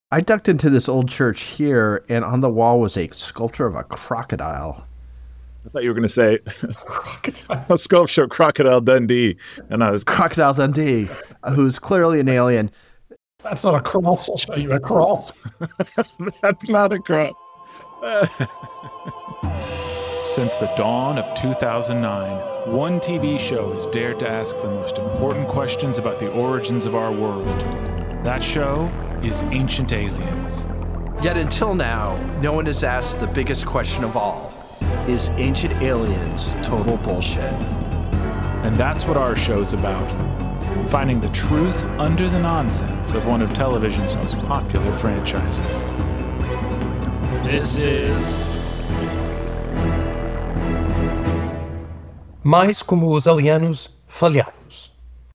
I ducked into this old church here, and on the wall was a sculpture of a crocodile. I thought you were going to say Crocodile. a sculpture of Crocodile Dundee, and I was Crocodile Dundee, who's clearly an alien. That's not a cross. I'll show you a cross. that's not a crop. Since the dawn of 2009, one TV show has dared to ask the most important questions about the origins of our world. That show is Ancient Aliens. Yet until now, no one has asked the biggest question of all. Is Ancient Aliens total bullshit? And that's what our show's about. Finding the truth under the nonsense of one of television's most popular franchises. This is Mais como os alianos falhados.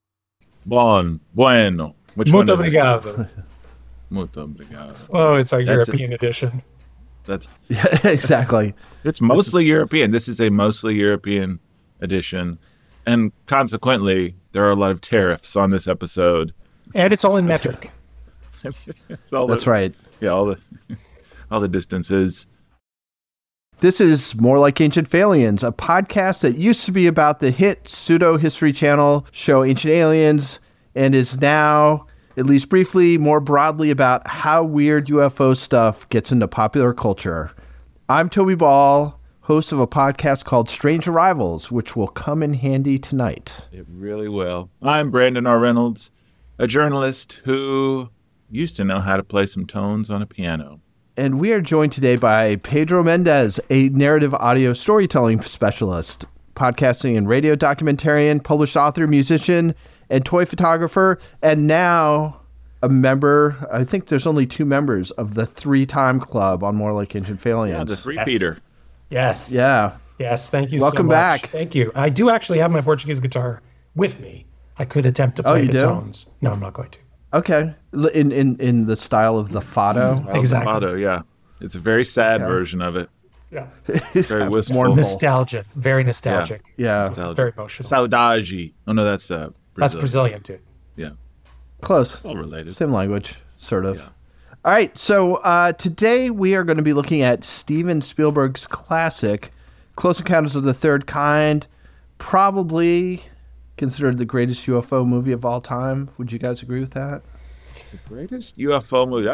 Bueno. Which Muito one is it? obrigado. Muito obrigado. Oh, it's our That's European edition. That's Yeah, exactly. It's mostly European. This is a mostly European edition. And consequently, there are a lot of tariffs on this episode. And it's all in metric. It's all That's the, right. Yeah, all the distances. This is More Like Ancient Aliens, a podcast that used to be about the hit pseudo-history channel show Ancient Aliens and is now, at least briefly, more broadly about how weird UFO stuff gets into popular culture. I'm Toby Ball, host of a podcast called Strange Arrivals, which will come in handy tonight. It really will. I'm Brandon R. Reynolds, a journalist who used to know how to play some tones on a piano. And we are joined today by Pedro Mendez, a narrative audio storytelling specialist, podcasting and radio documentarian, published author, musician, and toy photographer, and now a member, I think there's only 2 members of the 3-time club on More Like Ancient Aliens. Yeah, the three-peater. Yes. Yeah. Yes, thank you Welcome so much. back. Thank you. I do actually have my Portuguese guitar with me. I could attempt to play you the do? tones. No, I'm not going to. Okay. In the style of the fado. Exactly. Fado, yeah. It's a very sad Okay. version of it. Yeah. Very wistful. mournful. Nostalgia. Very nostalgic. Yeah. Nostalgia. Very emotional. Saudade. Oh, no, that's Brazilian. That's Brazilian, too. Yeah. Close. All related. Same language, sort of. Yeah. All right. So today we are going to be looking at Steven Spielberg's classic, Close Encounters of the Third Kind, probably considered the greatest UFO movie of all time. Would you guys agree with that? The greatest UFO movie.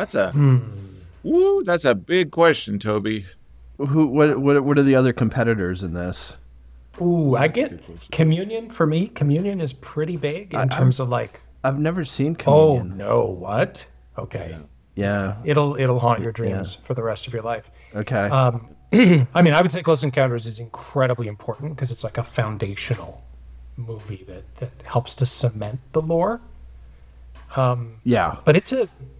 That's a big question, Toby. What are the other competitors in this? Ooh, I get Communion for me. Communion is pretty big in terms of like, I've never seen oh, Communion. no, what? Okay. Yeah. It'll haunt your dreams for the rest of your life. Okay. I mean, I would say Close Encounters is incredibly important because it's like a foundational movie that helps to cement the lore. Yeah. But it's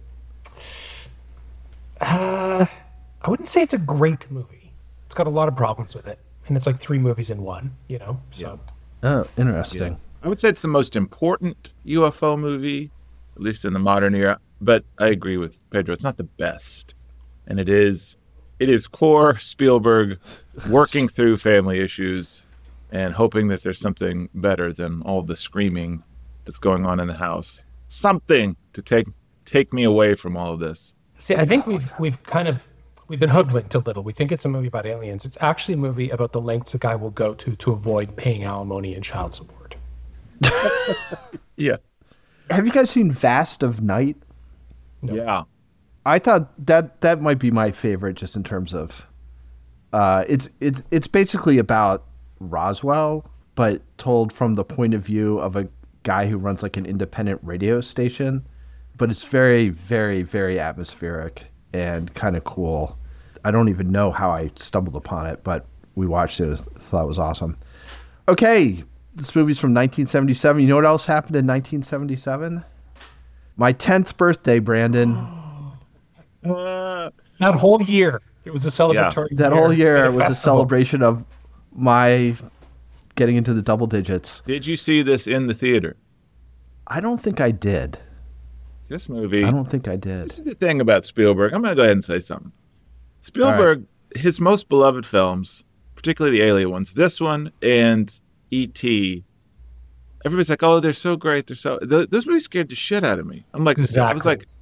I wouldn't say it's a great movie. It's got a lot of problems with it. And it's like 3 movies in one, you know? So Oh, interesting. I would say it's the most important UFO movie, at least in the modern era. But I agree with Pedro. It's not the best. And it is core Spielberg working through family issues and hoping that there's something better than all the screaming that's going on in the house. Something to take me away from all of this. see, I think we've been hoodwinked a little. We think it's a movie about aliens. It's actually a movie about the lengths a guy will go to avoid paying alimony and child support. Yeah. Have you guys seen Vast of Night? No. Yeah. I thought that might be my favorite, just in terms of, it's basically about Roswell, but told from the point of view of a guy who runs like an independent radio station. But it's very, very, very atmospheric and kind of cool. I don't even know how I stumbled upon it, but we watched it. Thought it was awesome. Okay, this movie's from 1977. You know what else happened in 1977? My 10th birthday, Brandon. That whole year, it was a celebratory That year. whole year and was a festival. celebration of my getting into the double digits. Did you see this in the theater? I don't think I did. This movie. I don't think I This is did. the thing about Spielberg. I'm going to go ahead and say something. Spielberg, his most beloved films, particularly the Alien ones, this one and E.T., everybody's like, oh, they're so great. Those movies scared the shit out of me. I'm like, I was Exactly. like,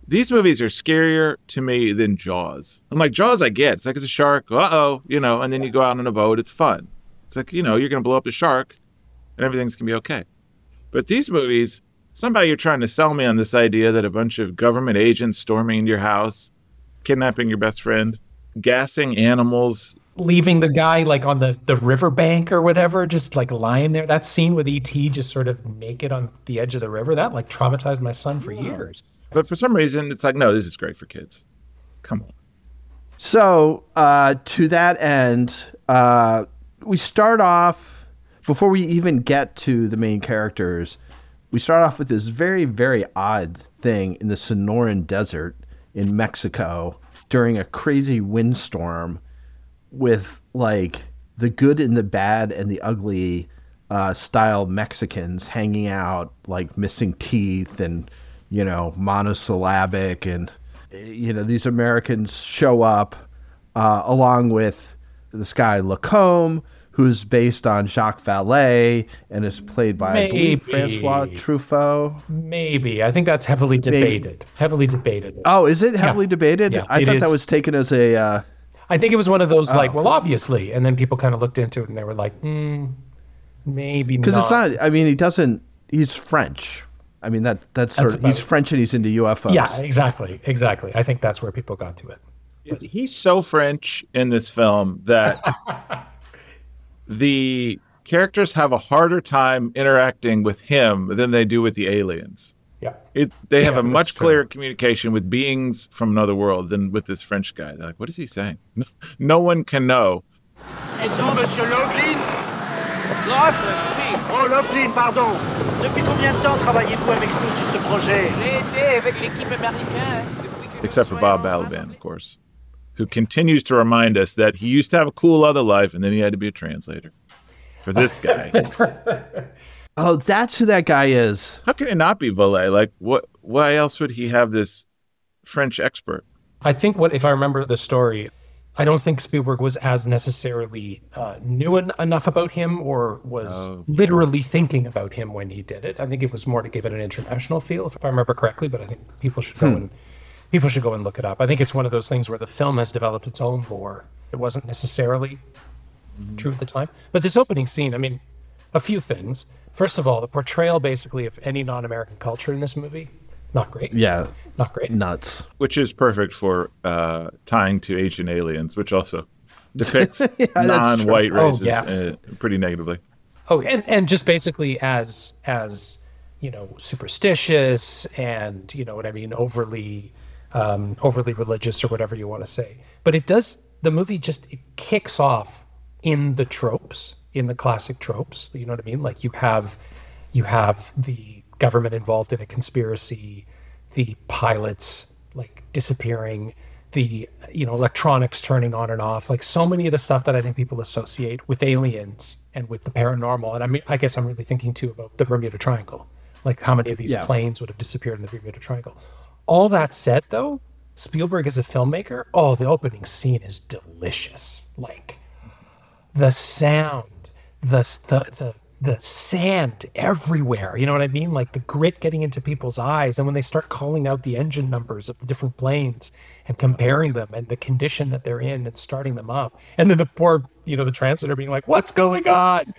These movies are scarier to me than Jaws. I'm like, Jaws I get. It's like it's a shark, and then you go out on a boat, it's fun. It's like, you're going to blow up the shark and everything's going to be okay. But these movies, somehow you're trying to sell me on this idea that a bunch of government agents storming into your house, kidnapping your best friend, gassing animals, leaving the guy like on the riverbank or whatever, just like lying there. That scene with E.T. just sort of naked on the edge of the river, that like traumatized my son for years. But for some reason, it's like, no, this is great for kids. Come on. So to that end, we start off, before we even get to the main characters, we start off with this very, very odd thing in the Sonoran Desert in Mexico during a crazy windstorm with like the good and the bad and the ugly style Mexicans hanging out, like missing teeth and, monosyllabic. And, these Americans show up along with this guy Lacombe, who's based on Jacques Vallée and is played by, I believe, Francois Truffaut. Maybe. I think that's heavily debated. Heavily debated. Oh, is it heavily debated? Yeah, I thought that was taken as a... I think it was one of those obviously. And then people kind of looked into it and they were like, maybe not. Because it's not, he's French. I mean, that's sort of, he's French and he's into UFOs. Yeah, exactly. I think that's where people got to it. He's so French in this film that the characters have a harder time interacting with him than they do with the aliens. Yeah. They have a much clearer communication with beings from another world than with this French guy. They're like, what is he saying? No one can know. Êtes-vous Monsieur Laughlin? Laughlin, oh, Laughlin, pardon. Depuis combien de temps travaillez-vous avec nous sur ce projet? J'ai été avec l'équipe américaine. Except for Bob Balaban, of course, who continues to remind us that he used to have a cool other life and then he had to be a translator for this guy. Oh, that's who that guy is. How can it not be Vallée? Like, why else would he have this French expert? I think if I remember the story, I don't think Spielberg was as necessarily knew enough about him or was literally thinking about him when he did it. I think it was more to give it an international feel, if I remember correctly, but I think people should go and look it up. I think it's one of those things where the film has developed its own lore. It wasn't necessarily true at the time. But this opening scene, a few things. First of all, the portrayal basically of any non-American culture in this movie, not great. Yeah. Not great. Nuts. Which is perfect for tying to Ancient Aliens, which also depicts non-white races pretty negatively. Oh, and just basically as superstitious and, overly religious or whatever you want to say. But the movie it kicks off in the tropes, in the classic tropes, you know what I mean? Like you have the government involved in a conspiracy, the pilots like disappearing, the electronics turning on and off, like so many of the stuff that I think people associate with aliens and with the paranormal. And I guess I'm really thinking too about the Bermuda Triangle, like how many of these planes would have disappeared in the Bermuda Triangle. All that said, though, Spielberg as a filmmaker, the opening scene is delicious. Like the sound, the sand everywhere, you know what I mean? Like the grit getting into people's eyes. And when they start calling out the engine numbers of the different planes and comparing them and the condition that they're in and starting them up. And then the poor, the translator being like, what's going on?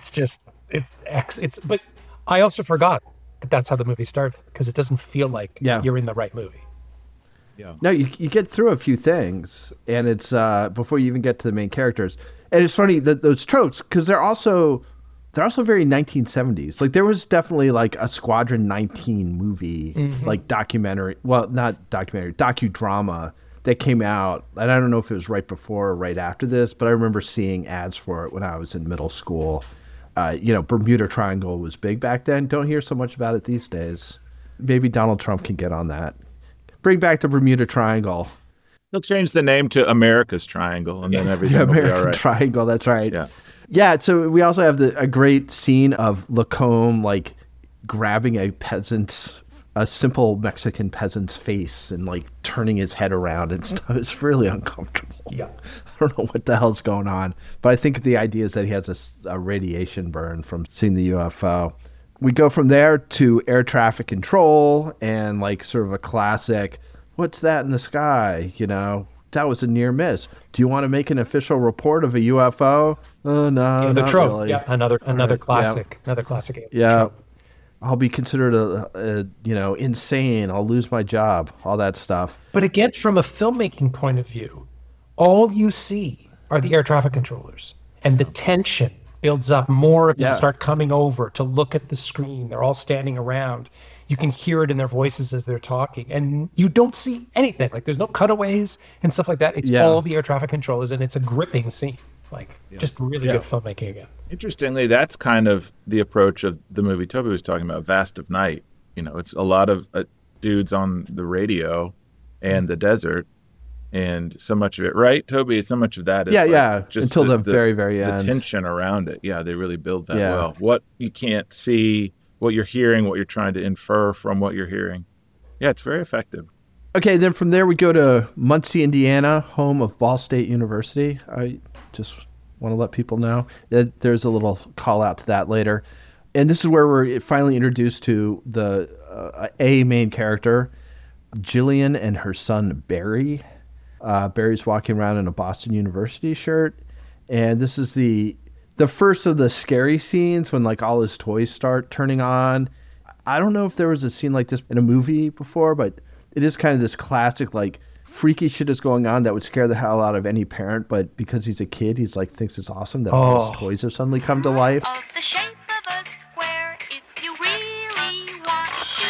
But I also forgot that that's how the movie started because it doesn't feel like you're in the right movie. Yeah. No, you get through a few things and it's before you even get to the main characters. And it's funny that those tropes, because they're also very 1970s. Like there was definitely like a Squadron 19 movie, like documentary. Well, not documentary, docudrama that came out. And I don't know if it was right before or right after this, but I remember seeing ads for it when I was in middle school. Bermuda Triangle was big back then. Don't hear so much about it these days. Maybe Donald Trump can get on that. Bring back the Bermuda Triangle. He'll change the name to America's Triangle, and then everything will be all right. Triangle, that's right. Yeah. Yeah, so we also have a great scene of Lacombe like grabbing a simple Mexican peasant's face and like turning his head around and stuff. It's really uncomfortable. Yeah. I don't know what the hell's going on, but I think the idea is that he has a radiation burn from seeing the UFO. we go from there to air traffic control and like sort of a classic, what's that in the sky? You know, that was a near miss. Do you want to make an official report of a UFO? Oh, no, the not trope. really. Yeah, another classic. Yeah. Another classic alien Yeah. trope. I'll be considered insane. I'll lose my job. All that stuff. But again, from a filmmaking point of view, all you see are the air traffic controllers, and the tension builds up. More of them start coming over to look at the screen. They're all standing around. You can hear it in their voices as they're talking, and you don't see anything. Like, there's no cutaways and stuff like that. It's all the air traffic controllers, and it's a gripping scene. Like, just really good filmmaking again. Interestingly, that's kind of the approach of the movie Toby was talking about, Vast of Night. You know, it's a lot of dudes on the radio and the desert, and so much of it, right, Toby? So much of that is just until the very, very end. The tension around it. Yeah, they really build that well. What you can't see, what you're hearing, what you're trying to infer from what you're hearing. Yeah, it's very effective. Okay, then from there we go to Muncie, Indiana, home of Ball State University. I just want to let people know that there's a little call out to that later. And this is where we're finally introduced to the main character, Jillian, and her son, Barry. Barry's walking around in a Boston University shirt. And this is the first of the scary scenes when like all his toys start turning on. I don't know if there was a scene like this in a movie before, but it is kind of this classic, like, freaky shit is going on that would scare the hell out of any parent, but because he's a kid, he's like, thinks it's awesome that all his toys have suddenly come to life. Of the shape of a square, if you really want to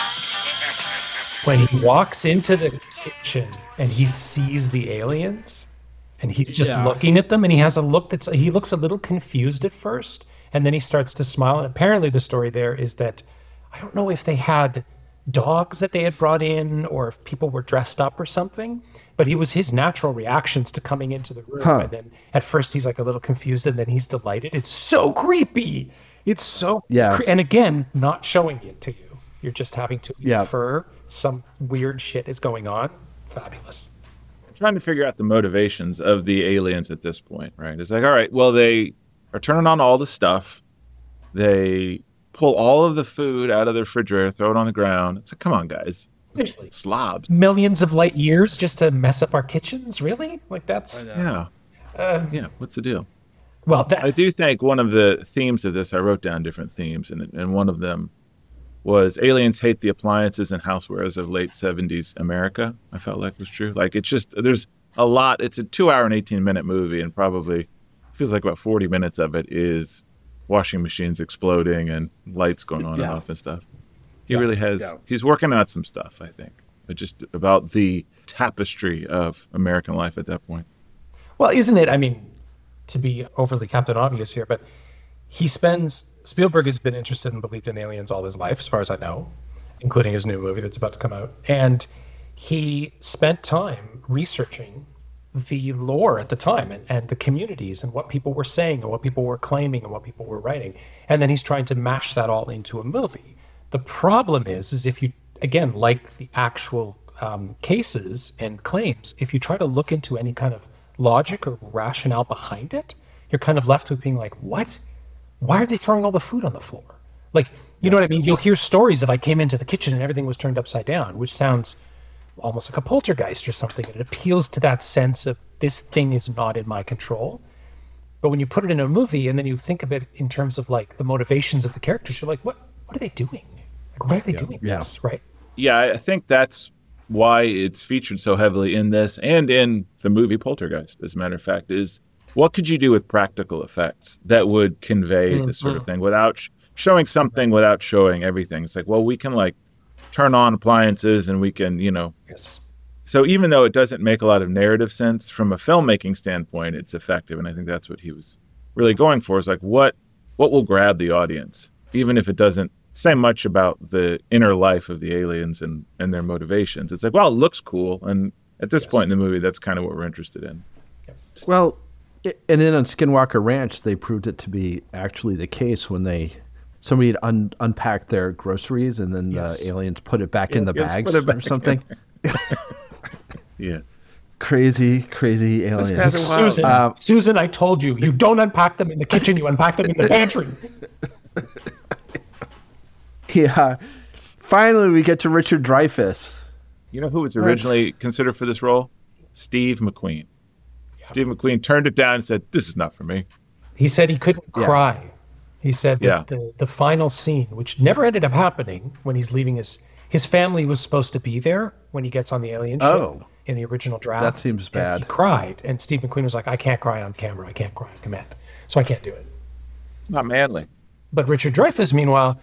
find it. When he walks into the kitchen and he sees the aliens, and he's just looking at them, and he has a look he looks a little confused at first, and then he starts to smile. And apparently the story there is that, I don't know if they had dogs that they had brought in or if people were dressed up or something, but it was his natural reactions to coming into the room. And then at first he's like a little confused, and then he's delighted. It's so creepy. It's so and again, not showing it to you. You're just having to infer some weird shit is going on. Fabulous. I'm trying to figure out the motivations of the aliens at this point, right? It's like, all right, well, they are turning on all the stuff. They pull all of the food out of the refrigerator, throw it on the ground. It's like, come on, guys. Seriously. Slobs. Millions of light years just to mess up our kitchens? Really? Like, that's... What's the deal? Well, I do think one of the themes of this, I wrote down different themes, and one of them was aliens hate the appliances and housewares of late 70s America. I felt like was true. Like, it's just, there's a lot. It's a 2-hour and 18-minute movie, and probably feels like about 40 minutes of it is washing machines exploding and lights going on and off and stuff. He really has, he's working on some stuff, I think, but just about the tapestry of American life at that point. Well, isn't it, I mean, to be overly Captain Obvious here, but Spielberg has been interested and believed in aliens all his life, as far as I know, including his new movie that's about to come out. And he spent time researching the lore at the time and the communities and what people were saying and what people were claiming and what people were writing. And then he's trying to mash that all into a movie. The problem is if you, again, like the actual cases and claims, if you try to look into any kind of logic or rationale behind it, you're kind of left with being like, what? Why are they throwing all the food on the floor? Like, you know what I mean? You'll hear stories of I came into the kitchen and everything was turned upside down, which sounds almost like a poltergeist or something. And it appeals to that sense of this thing is not in my control. But when you put it in a movie and then you think of it in terms of like the motivations of the characters, you're like, what are they doing? Like, why are they doing this? Right. Yeah, I think that's why it's featured so heavily in this and in the movie Poltergeist, as a matter of fact, is what could you do with practical effects that would convey this sort of thing without showing something, without showing everything? It's like, well, we can like turn on appliances and we can, Yes. So even though it doesn't make a lot of narrative sense from a filmmaking standpoint, it's effective. And I think that's what he was really going for, is like, what will grab the audience, even if it doesn't say much about the inner life of the aliens and their motivations. It's like, well, it looks cool. And at this point in the movie, that's kind of what we're interested in. Well, and then on Skinwalker Ranch, they proved it to be actually the case when somebody had unpacked their groceries and then the aliens put it back in the bags or something. Yeah. Crazy aliens. Susan, I told you, you don't unpack them in the kitchen, you unpack them in the pantry. Yeah. Finally, we get to Richard Dreyfuss. You know who was originally considered for this role? Steve McQueen. Steve McQueen turned it down and said, "This is not for me." He said he couldn't cry. He said that Yeah. the final scene, which never ended up happening when he's leaving his family was supposed to be there when he gets on the alien ship in the original draft. That seems And bad. he cried, and Steve McQueen was like, "I can't cry on camera. I can't cry on command. So I can't do it." It's not manly. But Richard Dreyfuss, meanwhile,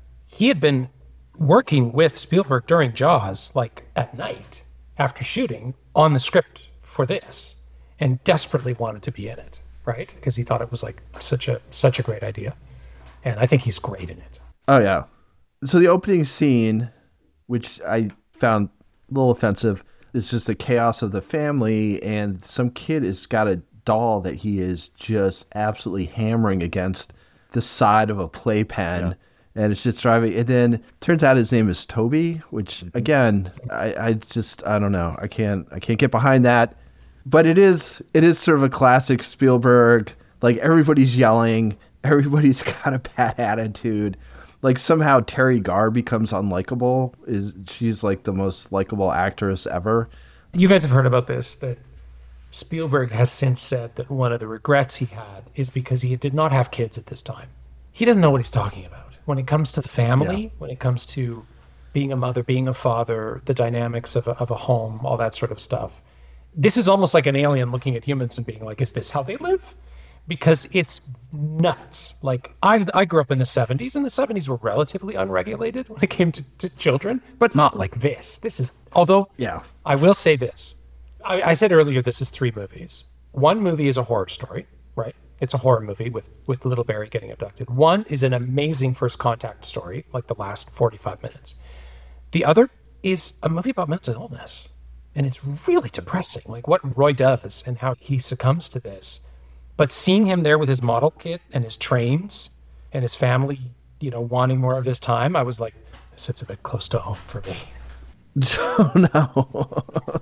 he had been working with Spielberg during Jaws, like at night after shooting on the script for this, and desperately wanted to be in it, right? Because he thought it was like such a great idea, and I think he's great in it. Oh, yeah. So the opening scene, which I found a little offensive, is just the chaos of the family, and some kid has got a doll that he is just absolutely hammering against the side of a playpen. And it's just driving. And then turns out his name is Toby, which again, I don't know. I can't get behind that. But it is sort of a classic Spielberg. Like everybody's yelling, everybody's got a bad attitude. Like somehow Terry Garr becomes unlikable. She's like the most likable actress ever. You guys have heard about this, that Spielberg has since said that one of the regrets he had is because he did not have kids at this time. He doesn't know what he's talking about. When it comes to the family, when it comes to being a mother, being a father, the dynamics of a home, all that sort of stuff. This is almost like an alien looking at humans and being like, is this how they live? Because it's nuts. Like I grew up in the 70s, and the 70s were relatively unregulated when it came to children, but not like this. This is, although I will say this. I said earlier, this is 3 movies. One movie is a horror story, right? It's a horror movie with little Barry getting abducted. One is an amazing first contact story, like the last 45 minutes. The other is a movie about mental illness. And it's really depressing, like what Roy does and how he succumbs to this. But seeing him there with his model kit and his trains and his family, wanting more of his time, I was like, this hits a bit close to home for me. Oh, no.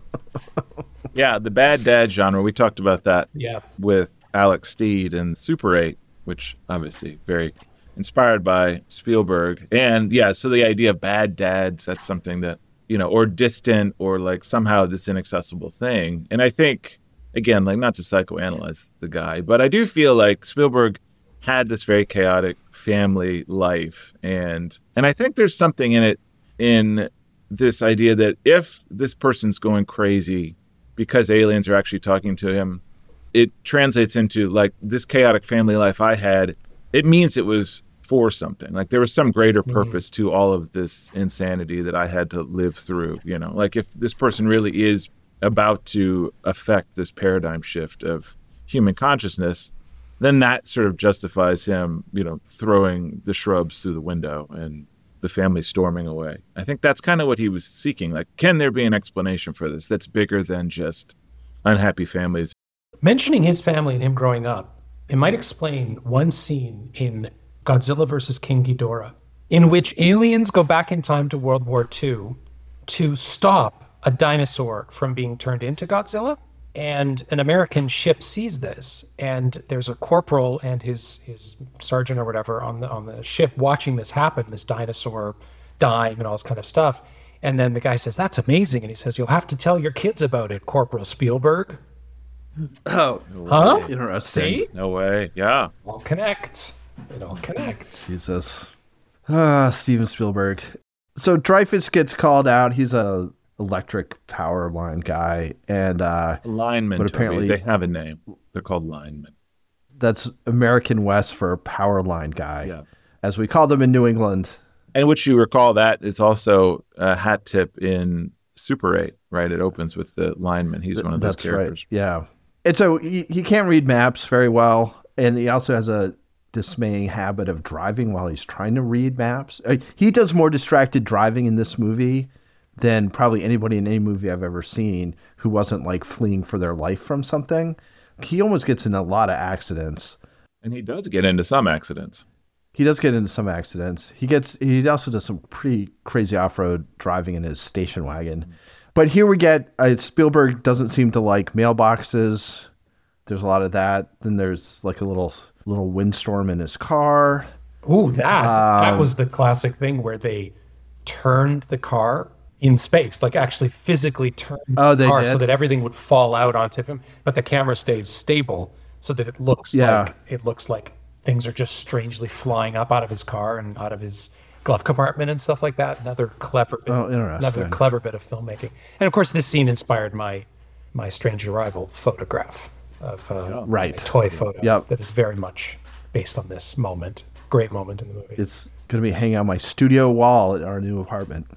Yeah, the bad dad genre. We talked about that Yeah. with Alex Steed and Super 8, which obviously very inspired by Spielberg. And yeah, so the idea of bad dads, that's something that, or distant or like somehow this inaccessible thing. And I think, again, like not to psychoanalyze the guy, but I do feel like Spielberg had this very chaotic family life. And I think there's something in it, in this idea that if this person's going crazy because aliens are actually talking to him, it translates into like this chaotic family life I had. It means it was for something. Like there was some greater purpose to all of this insanity that I had to live through. Like if this person really is about to affect this paradigm shift of human consciousness, then that sort of justifies him, throwing the shrubs through the window and the family storming away. I think that's kind of what he was seeking. Like, can there be an explanation for this that's bigger than just unhappy families? Mentioning his family and him growing up, it might explain one scene in Godzilla vs. King Ghidorah, in which aliens go back in time to World War II to stop a dinosaur from being turned into Godzilla. And an American ship sees this, and there's a corporal and his sergeant or whatever on the ship watching this happen, this dinosaur dying and all this kind of stuff. And then the guy says, "That's amazing." And he says, "You'll have to tell your kids about it, Corporal Spielberg." Oh, Huh? interesting. See? No way. Yeah. All connects. It all connects. Jesus. Steven Spielberg. So Dreyfuss gets called out. He's a electric power line guy, and Linemen, but apparently they have a name. They're called linemen. that's American West for power line guy, Yeah. as we call them in New England. And which you recall that is also a hat tip in Super 8, right? It opens with the lineman. He's one of those That's characters. right. Yeah. And so he can't read maps very well, and he also has a dismaying habit of driving while he's trying to read maps. He does more distracted driving in this movie than probably anybody in any movie I've ever seen who wasn't like fleeing for their life from something. He almost gets in a lot of accidents. And he does get into some accidents. He does get into some accidents. He also does some pretty crazy off-road driving in his station wagon. But here we get Spielberg doesn't seem to like mailboxes. There's a lot of that. Then there's like a little windstorm in his car. Ooh, that was the classic thing where they turned the car in space, like actually physically turned the car so that everything would fall out onto him, but the camera stays stable so that it looks like things are just strangely flying up out of his car and out of his glove compartment and stuff like that. Another clever bit of filmmaking. And of course, this scene inspired my Strange Arrival photograph of a toy photo that is very much based on this moment. Great moment in the movie. It's going to be hanging on my studio wall at our new apartment.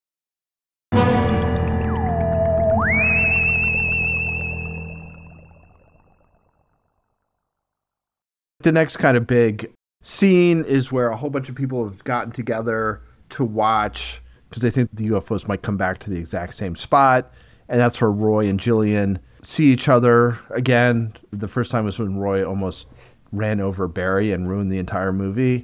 The next kind of big scene is where a whole bunch of people have gotten together to watch because they think the UFOs might come back to the exact same spot. And that's where Roy and Jillian see each other again. The first time was when Roy almost ran over Barry and ruined the entire movie.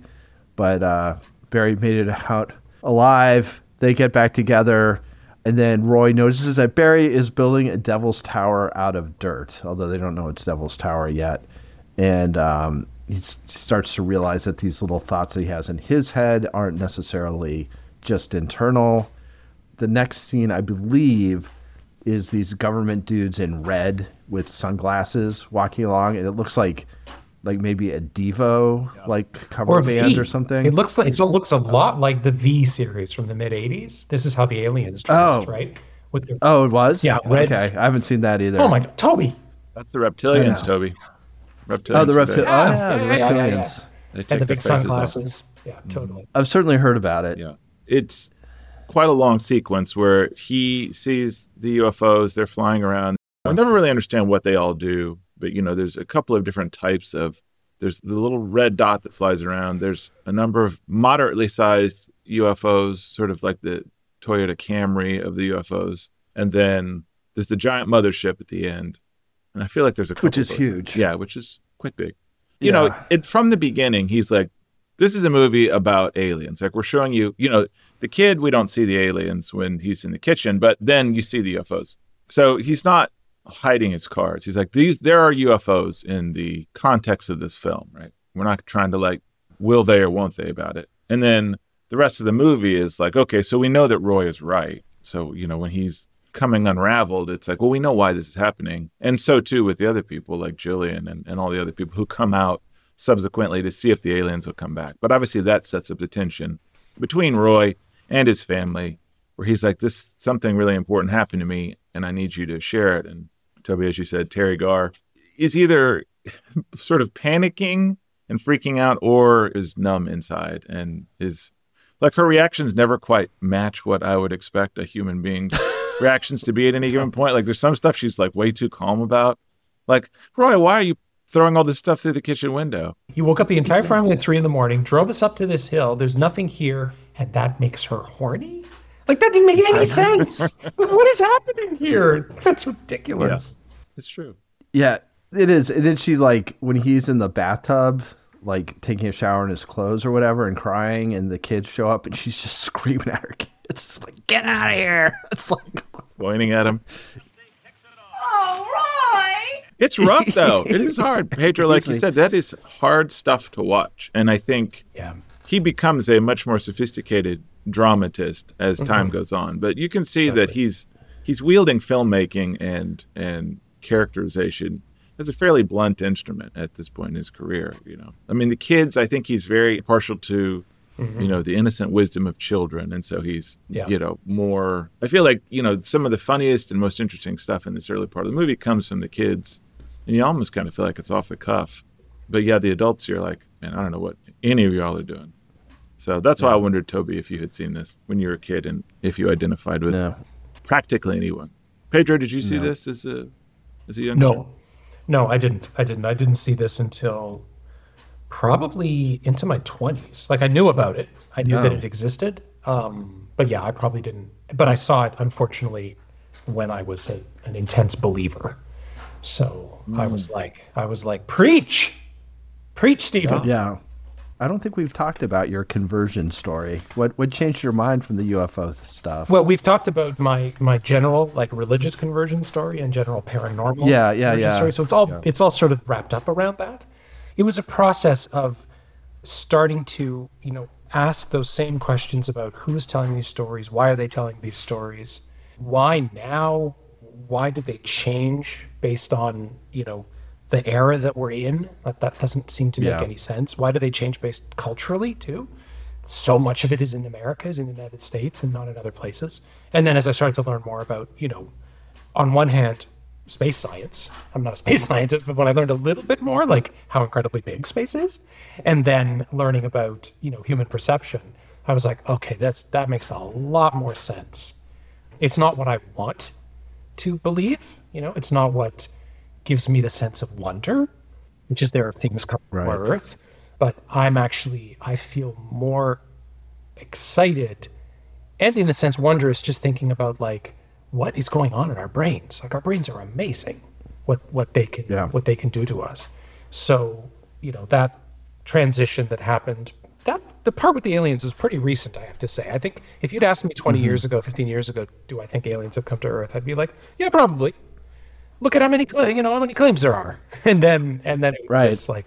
But Barry made it out alive. They get back together. And then Roy notices that Barry is building a Devil's Tower out of dirt, although they don't know it's Devil's Tower yet. And he starts to realize that these little thoughts that he has in his head aren't necessarily just internal. The next scene, I believe, is these government dudes in red with sunglasses walking along, and it looks like maybe a Devo cover band or something. It looks a lot like the V series from the mid '80s. This is how the aliens dressed, right? With their, it was? Yeah, red. Okay, I haven't seen that either. Oh my God, Toby! That's the reptilians, Toby. Reptilians. The reptilians. And the big sunglasses. Yeah, totally. I've certainly heard about it. Yeah, it's quite a long sequence where he sees the UFOs. They're flying around. I never really understand what they all do, but there's a couple of different types of. There's the little red dot that flies around. There's a number of moderately sized UFOs, sort of like the Toyota Camry of the UFOs, and then there's the giant mothership at the end. And I feel like there's a couple which is huge. Yeah, which is quite big. From the beginning, he's like, this is a movie about aliens. Like, we're showing you, the kid, we don't see the aliens when he's in the kitchen, but then you see the UFOs. So he's not hiding his cards. He's like, there are UFOs in the context of this film, right? We're not trying to will they or won't they about it. And then the rest of the movie is like, okay, so we know that Roy is right. So, when he's coming unraveled, it's like, well, we know why this is happening. And so too with the other people like Jillian and all the other people who come out subsequently to see if the aliens will come back. But obviously that sets up the tension between Roy and his family, where he's like, something really important happened to me and I need you to share it. And Toby, as you said, Terry Garr is either sort of panicking and freaking out or is numb inside, and is like, her reactions never quite match what I would expect a human being's reactions to be at any given point. Like, there's some stuff she's like way too calm about. Like, Roy, why are you throwing all this stuff through the kitchen window? You woke up the entire family at 3 a.m, drove us up to this hill. There's nothing here, and that makes her horny? Like, that didn't make any sense. What is happening here? That's ridiculous. Yeah, it's true. Yeah, it is. And then she's like, when he's in the bathtub, like taking a shower in his clothes or whatever and crying, and the kids show up and she's just screaming at her kids. It's like, get out of here. It's like pointing at him. Oh, Roy! It's rough, though. It is hard. Pedro, like you said, that is hard stuff to watch. And I think he becomes a much more sophisticated dramatist as time goes on. But you can see that he's wielding filmmaking and characterization as a fairly blunt instrument at this point in his career. I mean, the kids, I think he's very partial to the innocent wisdom of children. And so he's, more, I feel like, some of the funniest and most interesting stuff in this early part of the movie comes from the kids. And you almost kind of feel like it's off the cuff. But yeah, the adults, you're like, man, I don't know what any of y'all are doing. So that's why I wondered, Toby, if you had seen this when you were a kid and if you identified with practically anyone. Pedro, did you see this as a youngster? No, I didn't. I didn't see this until probably into my 20s. Like, I knew about it. I knew that it existed. But yeah, I probably didn't. But I saw it, unfortunately, when I was an intense believer. So I was like, preach, Stephen. Yeah. I don't think we've talked about your conversion story. What changed your mind from the UFO stuff? Well, we've talked about my general religious conversion story and general paranormal conversion story. So it's all sort of wrapped up around that. It was a process of starting to, ask those same questions about who is telling these stories, why are they telling these stories, why now, why did they change based on, the era that we're in? That doesn't seem to make any sense. Why do they change based culturally too? So much of it is in America, is in the United States, and not in other places. And then as I started to learn more about, on one hand, space science. I'm not a space scientist, but when I learned a little bit more, like how incredibly big space is, and then learning about, human perception, I was like, okay, that makes a lot more sense. It's not what I want to believe, it's not what gives me the sense of wonder, which is there are things coming from our Earth, but I feel more excited and in a sense wondrous just thinking about like what is going on in our brains. Like our brains are amazing, what they can do to us. So, that transition that happened, that the part with the aliens is pretty recent, I have to say. I think if you'd asked me 20 years ago, 15 years ago, do I think aliens have come to Earth? I'd be like, yeah, probably. Look at how many claims there are. And then it was just like,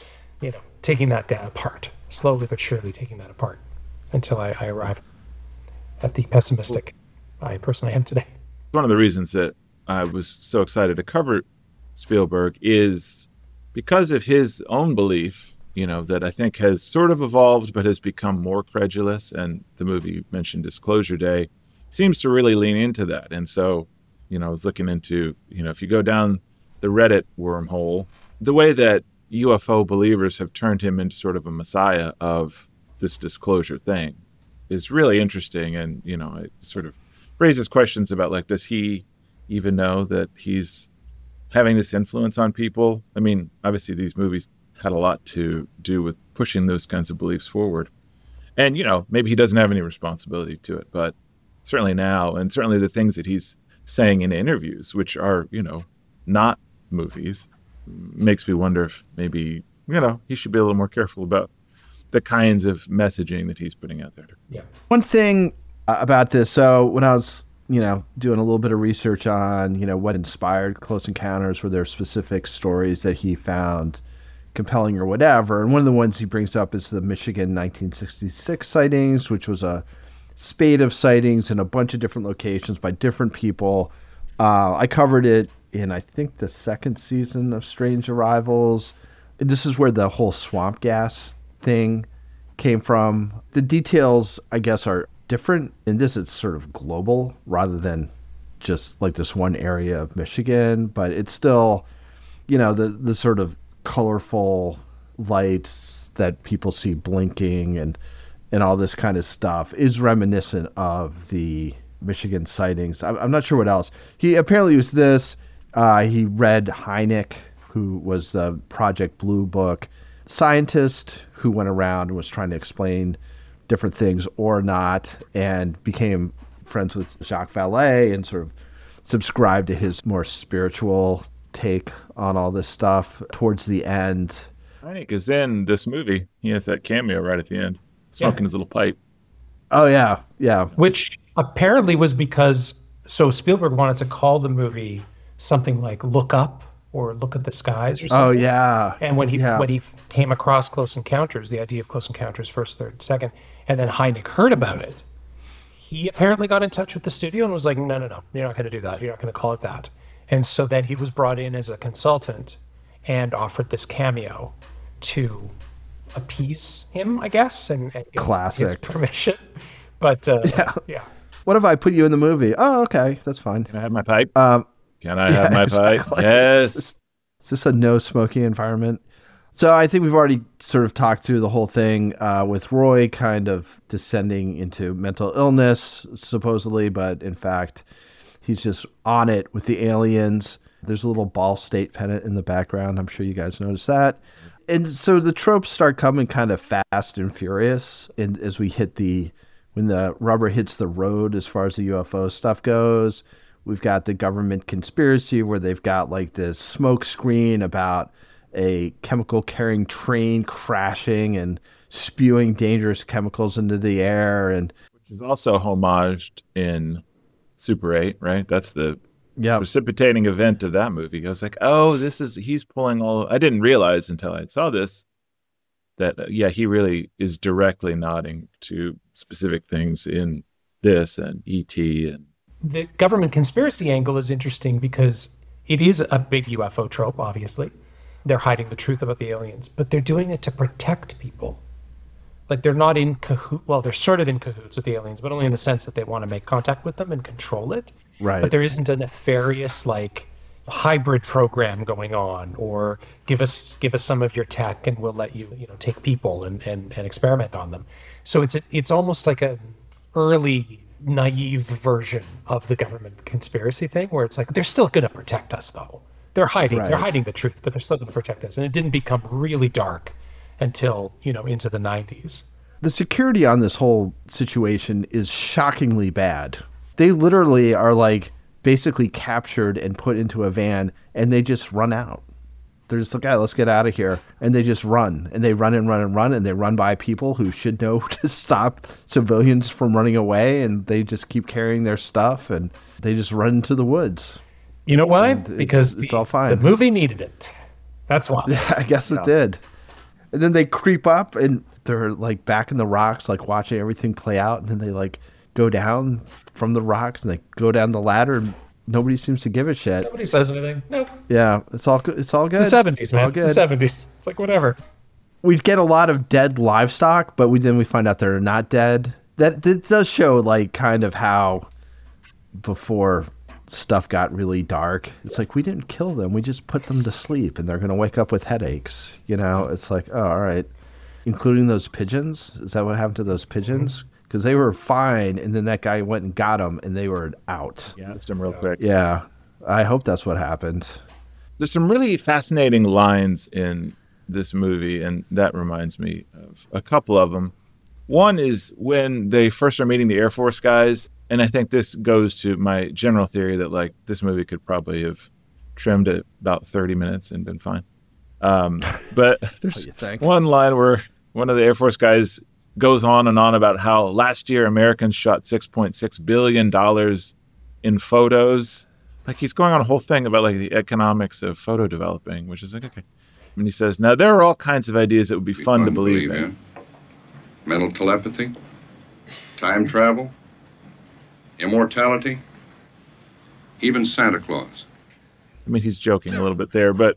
taking that down apart, slowly but surely taking that apart until I arrived at the pessimistic I personally am today. One of the reasons that I was so excited to cover Spielberg is because of his own belief, that I think has sort of evolved but has become more credulous. And the movie you mentioned, Disclosure Day, seems to really lean into that. And so, I was looking into, if you go down the Reddit wormhole, the way that UFO believers have turned him into sort of a messiah of this disclosure thing is really interesting. And, it sort of raises questions about, like, does he even know that he's having this influence on people? I mean, obviously these movies had a lot to do with pushing those kinds of beliefs forward. And, maybe he doesn't have any responsibility to it, but certainly now, and certainly the things that he's saying in interviews, which are, not movies, makes me wonder if maybe, he should be a little more careful about the kinds of messaging that he's putting out there. Yeah. One thing about this, so when I was, doing a little bit of research on, what inspired Close Encounters, were there specific stories that he found compelling or whatever. And one of the ones he brings up is the Michigan 1966 sightings, which was a spate of sightings in a bunch of different locations by different people. I covered it in, I think, the second season of Strange Arrivals. This is where the whole swamp gas thing came from. The details, I guess, are different. In this, it's sort of global rather than just like this one area of Michigan, but it's still, the sort of colorful lights that people see blinking and all this kind of stuff is reminiscent of the Michigan sightings. I'm not sure what else. He apparently used this. He read Hynek, who was the Project Blue Book scientist who went around and was trying to explain different things or not, and became friends with Jacques Vallée and sort of subscribed to his more spiritual take on all this stuff towards the end. Hynek is in this movie. He has that cameo right at the end, smoking his little pipe. Oh, yeah. Yeah. Which apparently was because, so Spielberg wanted to call the movie something like Look Up or Look at the Skies or something. Oh, yeah. And when he came across Close Encounters, the idea of Close Encounters, first, third, second, and then Hynek heard about it, he apparently got in touch with the studio and was like, no, you're not going to do that. You're not going to call it that. And so then he was brought in as a consultant and offered this cameo to appease him, I guess, and give Classic. his permission. But yeah. What if I put you in the movie? Oh, okay. That's fine. Can I have my pipe? Can I have my pipe? Yes. Is this a no smoking environment? So I think we've already sort of talked through the whole thing with Roy kind of descending into mental illness, supposedly, but in fact, he's just on it with the aliens. There's a little Ball State pennant in the background. I'm sure you guys noticed that. And so the tropes start coming kind of fast and furious. And as we when the rubber hits the road, as far as the UFO stuff goes, we've got the government conspiracy where they've got like this smoke screen about a chemical carrying train crashing and spewing dangerous chemicals into the air. And which is also homaged in Super 8, right? That's the precipitating event of that movie. I was like, oh, he's pulling I didn't realize until I saw this that, he really is directly nodding to specific things in this and E.T. and The government conspiracy angle is interesting because it is a big UFO trope, obviously. They're hiding the truth about the aliens, but they're doing it to protect people. Like they're not in cahoots. Well, they're sort of in cahoots with the aliens, but only in the sense that they want to make contact with them and control it. Right. But there isn't a nefarious like hybrid program going on, or give us some of your tech and we'll let you take people and experiment on them. So it's almost like a early naive version of the government conspiracy thing, where it's like they're still going to protect us though. They're hiding the truth, but they're still going to protect us. And it didn't become really dark until, into the 90s. The security on this whole situation is shockingly bad. They literally are like basically captured and put into a van, and they just run out. They're just like, let's get out of here. And they just run, and they run and run and run, and they run by people who should know to stop civilians from running away, and they just keep carrying their stuff, and they just run into the woods. You know why? Because it's all fine. The movie needed it. That's why. Yeah, I guess it did. And then they creep up, and they're like back in the rocks, like watching everything play out, and then they like go down from the rocks, and they go down the ladder, and nobody seems to give a shit. Nobody says anything. Nope. Yeah, it's all good. It's all good. It's the 70s, man. It's the 70s. It's like whatever. We'd get a lot of dead livestock, but then we find out they're not dead. That does show like kind of how before stuff got really dark, it's like we didn't kill them, we just put them to sleep, and they're going to wake up with headaches. It's like, oh, all right. Including those pigeons. Is that what happened to those pigeons? Because they were fine, and then that guy went and got them, and they were out. Yeah, just them real quick. Yeah, I hope that's what happened. There's some really fascinating lines in this movie, and that reminds me of a couple of them. One is when they first are meeting the Air Force guys, and I think this goes to my general theory that like this movie could probably have trimmed it about 30 minutes and been fine. But there's one line where one of the Air Force guys goes on and on about how last year Americans shot $6.6 billion in photos. Like he's going on a whole thing about like the economics of photo developing, which is like, okay. And he says, now there are all kinds of ideas that would be fun to believe in. Mental telepathy, time travel, immortality, even Santa Claus. I mean, he's joking a little bit there, but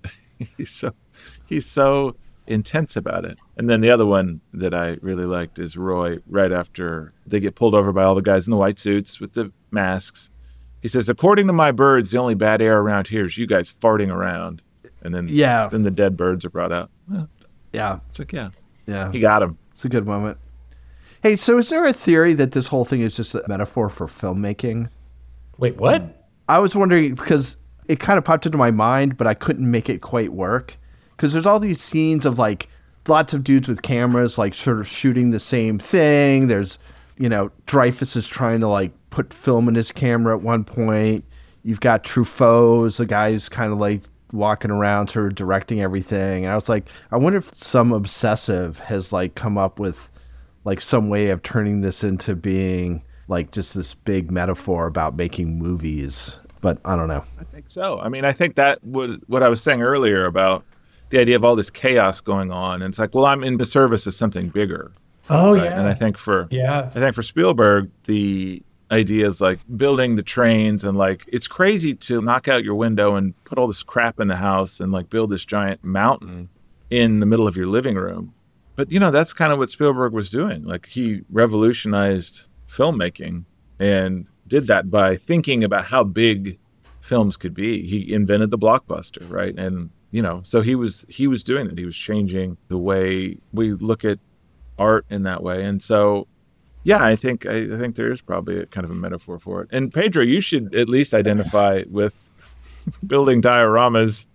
he's so intense about it. And then the other one that I really liked is Roy, right after they get pulled over by all the guys in the white suits with the masks. He says, according to my birds, the only bad air around here is you guys farting around. And then, then the dead birds are brought out. Well, yeah. It's like, yeah, he got him. It's a good moment. Hey, so is there a theory that this whole thing is just a metaphor for filmmaking? Wait, what? I was wondering because it kind of popped into my mind, but I couldn't make it quite work. Because there's all these scenes of like lots of dudes with cameras, like sort of shooting the same thing. There's, Dreyfuss is trying to like put film in his camera at one point. You've got Truffaut's the guy who's kind of like walking around sort of directing everything. And I was like, I wonder if some obsessive has like come up with like some way of turning this into being like just this big metaphor about making movies. But I don't know. I think so. I mean, I think that was what I was saying earlier about the idea of all this chaos going on. And it's like, well, I'm in the service of something bigger. Oh, right? yeah. And I think for Spielberg, the idea is like building the trains and like, it's crazy to knock out your window and put all this crap in the house and like build this giant mountain in the middle of your living room. But, that's kind of what Spielberg was doing. Like he revolutionized filmmaking and did that by thinking about how big films could be. He invented the blockbuster, right? And, so he was doing that. He was changing the way we look at art in that way. And so, yeah, I think there is probably a kind of a metaphor for it. And Pedro, you should at least identify with building dioramas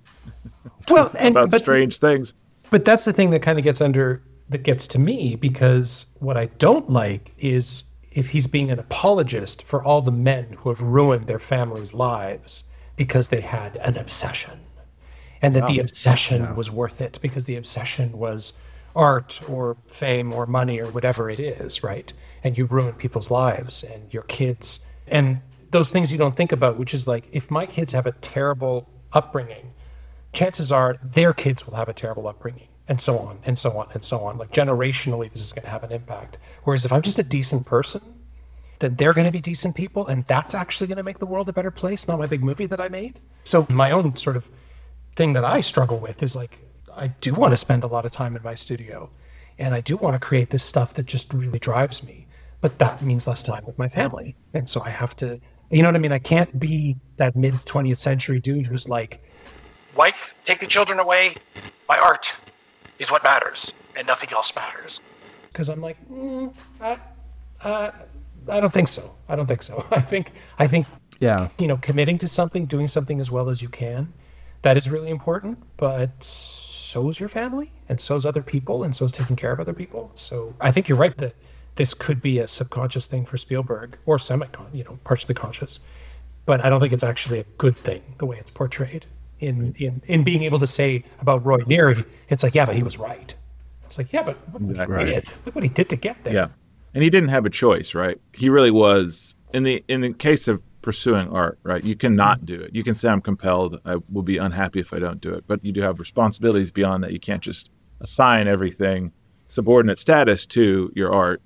about strange things. But that's the thing that kind of gets to me, because what I don't like is if he's being an apologist for all the men who have ruined their families' lives because they had an obsession, and that the obsession was worth it because the obsession was art or fame or money or whatever it is, right? And you ruin people's lives and your kids and those things you don't think about, which is like, if my kids have a terrible upbringing, chances are their kids will have a terrible upbringing. and so on and so on and so on. Like generationally, this is going to have an impact. Whereas if I'm just a decent person, then they're going to be decent people, and that's actually going to make the world a better place, not my big movie that I made. So my own sort of thing that I struggle with is like, I do want to spend a lot of time in my studio, and I do want to create this stuff that just really drives me, but that means less time with my family. And so I have to, you know what I mean? I can't be that mid 20th century dude who's like, wife, take the children away. My art is what matters, and nothing else matters. Because I'm like, I don't think so. I don't think so. I think, Yeah. you know, committing to something, doing something as well as you can, that is really important. But so is your family, and so is other people, and so is taking care of other people. So I think you're right that this could be a subconscious thing for Spielberg, or partially conscious. But I don't think it's actually a good thing the way it's portrayed in being able to say about Roy Neary. It's like, yeah, but he was right. It's like, yeah, but look what he did to get there. Yeah. And he didn't have a choice, right? He really was, in the case of pursuing art, right? You cannot do it. You can say, I'm compelled. I will be unhappy if I don't do it. But you do have responsibilities beyond that. You can't just assign everything subordinate status to your art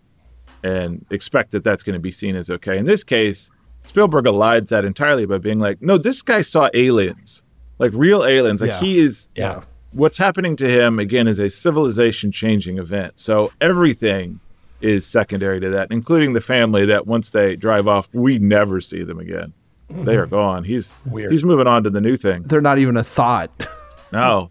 and expect that that's going to be seen as okay. In this case, Spielberg elides that entirely by being like, no, this guy saw aliens, like real aliens. Like he is, what's happening to him, again, is a civilization-changing event. So everything is secondary to that, including the family that once they drive off, we never see them again. They are gone. He's moving on to the new thing. They're not even a thought. No.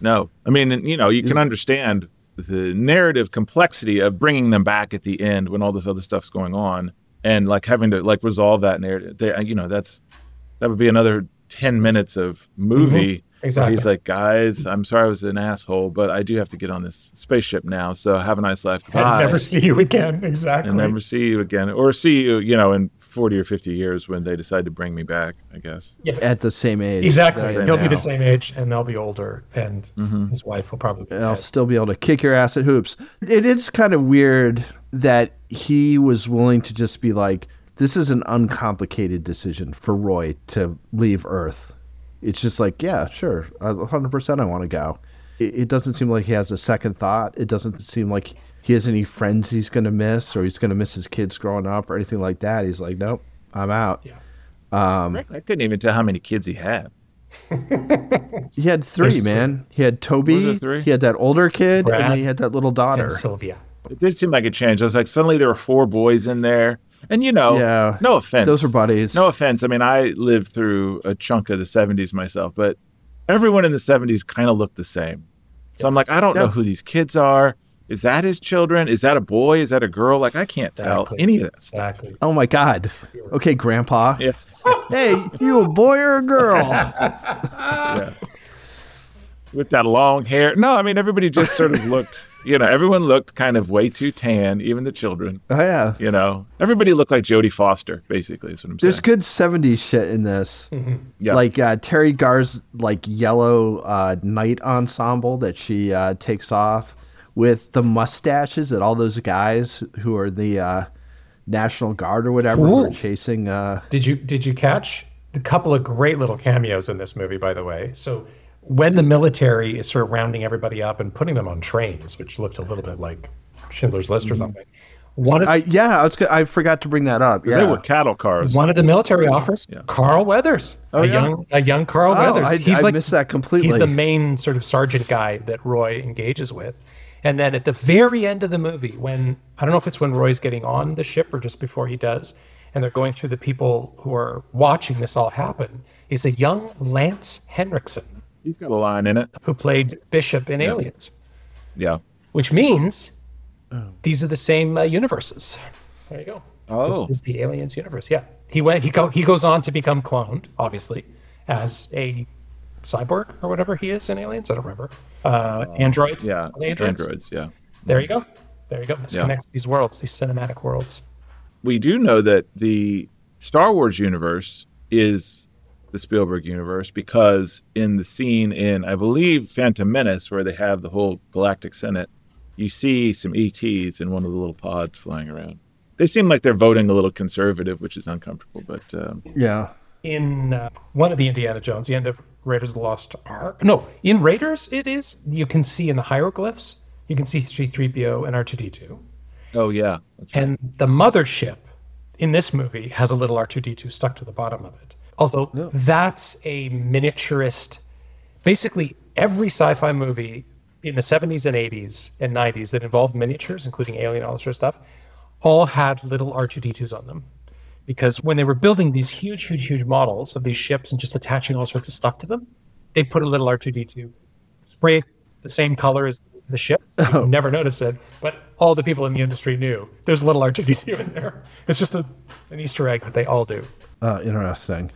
I mean, you know, you can understand the narrative complexity of bringing them back at the end when all this other stuff's going on, and like having to like resolve that narrative. That would be another 10 minutes of movie. Exactly. He's like, guys, I'm sorry I was an asshole, but I do have to get on this spaceship now. So have a nice life. Goodbye. And never see you again. Exactly. And never see you again. Or see you, in 40 or 50 years when they decide to bring me back, I guess. Yeah. At the same age. Exactly. He'll be the same age, and they'll be older, and his wife will probably be And I'll dead. still be able to kick your ass at hoops. It is kind of weird that he was willing to just be like, this is an uncomplicated decision for Roy to leave Earth. It's just like, yeah, sure, 100% I want to go. It doesn't seem like he has a second thought. It doesn't seem like he has any friends he's going to miss, or he's going to miss his kids growing up or anything like that. He's like, nope, I'm out. Yeah. I couldn't even tell how many kids he had. He had three, man. He had Toby, three? he had that older kid, Brad, and then he had that little daughter. And Sylvia. It did seem like a change. I was like, suddenly there were 4 boys in there. And, no offense. Those are buddies. No offense. I mean, I lived through a chunk of the 70s myself, but everyone in the 70s kind of looked the same. So I'm like, I don't know who these kids are. Is that his children? Is that a boy? Is that a girl? Like, I can't tell any of that stuff. Exactly. Oh, my God. Okay, Grandpa. Yeah. Hey, you a boy or a girl? Yeah. With that long hair. No, I mean, everybody just sort of looked, everyone looked kind of way too tan, even the children. Oh, yeah. Everybody looked like Jodie Foster, basically, is what I'm saying. There's good 70s shit in this. Yeah. Like Terry Garr's like yellow night ensemble that she takes off with the mustaches that all those guys who are the National Guard or whatever who are chasing. Did you catch a couple of great little cameos in this movie, by the way? So when the military is sort of rounding everybody up and putting them on trains, which looked a little bit like Schindler's List or something. I forgot to bring that up. Yeah, They were cattle cars. One of the military officers, Carl Weathers, a young Carl Weathers. I missed that completely. He's the main sort of sergeant guy that Roy engages with. And then at the very end of the movie, when I don't know if it's when Roy's getting on the ship or just before he does, and they're going through the people who are watching this all happen, is a young Lance Henriksen, He's got a line in it. who played Bishop in Aliens, Yeah. which means these are the same universes. There you go. Oh. This is the Aliens universe. Yeah. He goes on to become cloned, obviously, as a cyborg or whatever he is in Aliens. I don't remember. Android. Yeah. Are they androids? Androids, yeah. There you go. This connects these worlds, these cinematic worlds. We do know that the Star Wars universe is the Spielberg universe because in the scene in, I believe, Phantom Menace, where they have the whole Galactic Senate, you see some ETs in one of the little pods flying around. They seem like they're voting a little conservative, which is uncomfortable, but Yeah. in one of the Indiana Jones, the end of Raiders of the Lost Ark. No, in Raiders it is. You can see in the hieroglyphs, you can see C-3PO and R2-D2. Oh, yeah. That's right. And the mothership in this movie has a little R2-D2 stuck to the bottom of it. Although that's a miniaturist. Basically, every sci-fi movie in the 70s and 80s and 90s that involved miniatures, including Alien and all this sort of stuff, all had little R2-D2s on them. Because when they were building these huge models of these ships and just attaching all sorts of stuff to them, they put a little R2-D2, spray it the same color as the ship. You never notice it, but all the people in the industry knew there's a little R2-D2 in there. It's just an Easter egg that they all do. Interesting.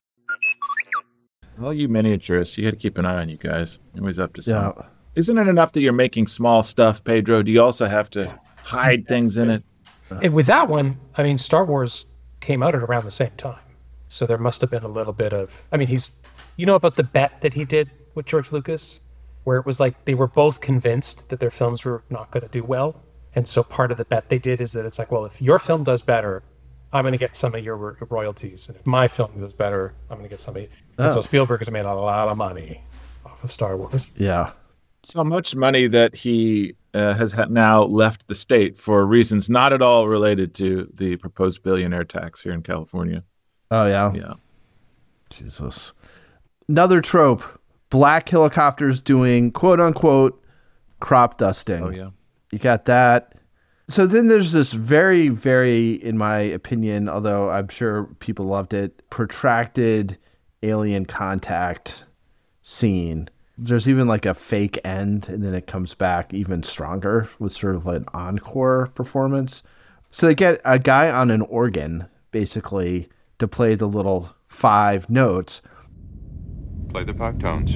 Well, you miniaturists, you got to keep an eye on you guys. You're always up to something. Yeah. Isn't it enough that you're making small stuff, Pedro? Do you also have to hide things in it? And with that one, I mean, Star Wars came out at around the same time. So there must have been a little bit of, I mean, you know about the bet that he did with George Lucas, where it was like they were both convinced that their films were not going to do well. And so part of the bet they did is that it's like, well, if your film does better, I'm going to get some of your royalties. And if my film does better, I'm going to get some of it. And so Spielberg has made a lot of money off of Star Wars. Yeah. So much money that he has now left the state for reasons not at all related to the proposed billionaire tax here in California. Oh, yeah? Yeah. Jesus. Another trope. Black helicopters doing quote-unquote crop dusting. Oh, yeah. You got that. So then there's this very, very, in my opinion, although I'm sure people loved it, protracted alien contact scene. There's even like a fake end, and then it comes back even stronger with sort of like an encore performance. So they get a guy on an organ, basically, to play the little 5 notes. Play the 5 tones.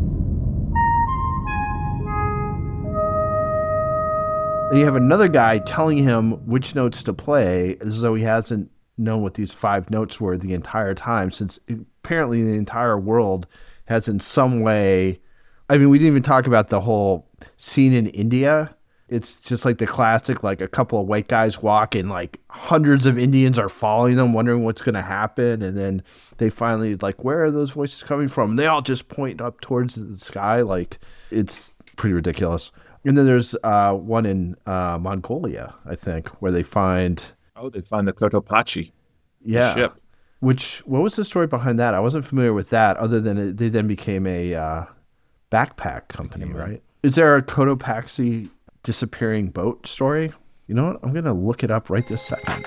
And you have another guy telling him which notes to play, as though he hasn't known what these 5 notes were the entire time, since apparently the entire world has in some way... I mean, we didn't even talk about the whole scene in India. It's just like the classic, like a couple of white guys walk and like hundreds of Indians are following them, wondering what's going to happen. And then they finally like, where are those voices coming from? And they all just point up towards the sky. Like, it's pretty ridiculous. And then there's one in Mongolia, I think, where they find... Oh, they find the Cotopaxi. Yeah. The ship. What was the story behind that? I wasn't familiar with that, other than they then became a backpack company, right? Is there a Cotopaxi disappearing boat story? You know what? I'm going to look it up right this second.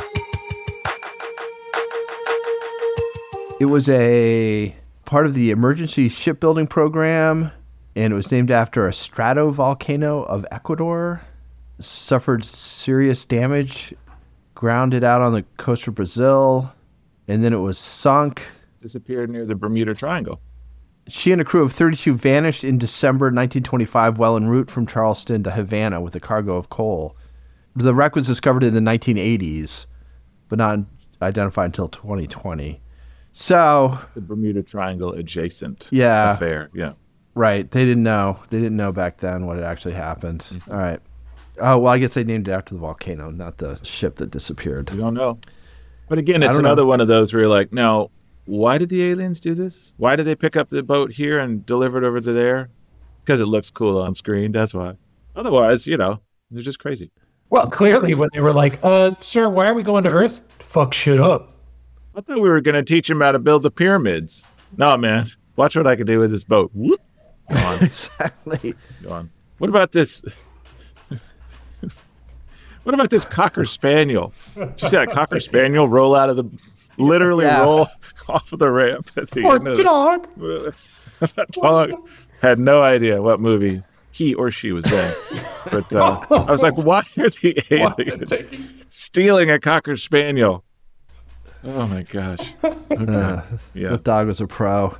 It was a part of the emergency shipbuilding program, and it was named after a stratovolcano of Ecuador. Suffered serious damage, grounded out on the coast of Brazil, and then it was sunk. Disappeared near the Bermuda Triangle. She and a crew of 32 vanished in December 1925 while en route from Charleston to Havana with a cargo of coal. The wreck was discovered in the 1980s, but not identified until 2020. So... The Bermuda Triangle adjacent affair. Yeah. Right. They didn't know. They didn't know back then what had actually happened. Mm-hmm. All right. Oh, well, I guess they named it after the volcano, not the ship that disappeared. We don't know. But again, it's another one of those where you're like, no... Why did the aliens do this? Why did they pick up the boat here and deliver it over to there? Because it looks cool on screen. That's why. Otherwise, they're just crazy. Well, clearly when they were like, sir, why are we going to Earth? Fuck shit up. I thought we were going to teach them how to build the pyramids. No, man. Watch what I can do with this boat. Whoop. Go on. Exactly. Go on. What about this? What about this Cocker Spaniel? Did you see that Cocker Spaniel roll out of the... Literally roll off of the ramp at the end of dog. That dog had no idea what movie he or she was in. But I was like, why are the aliens stealing a Cocker Spaniel? Oh, my gosh. Okay. The dog was a pro.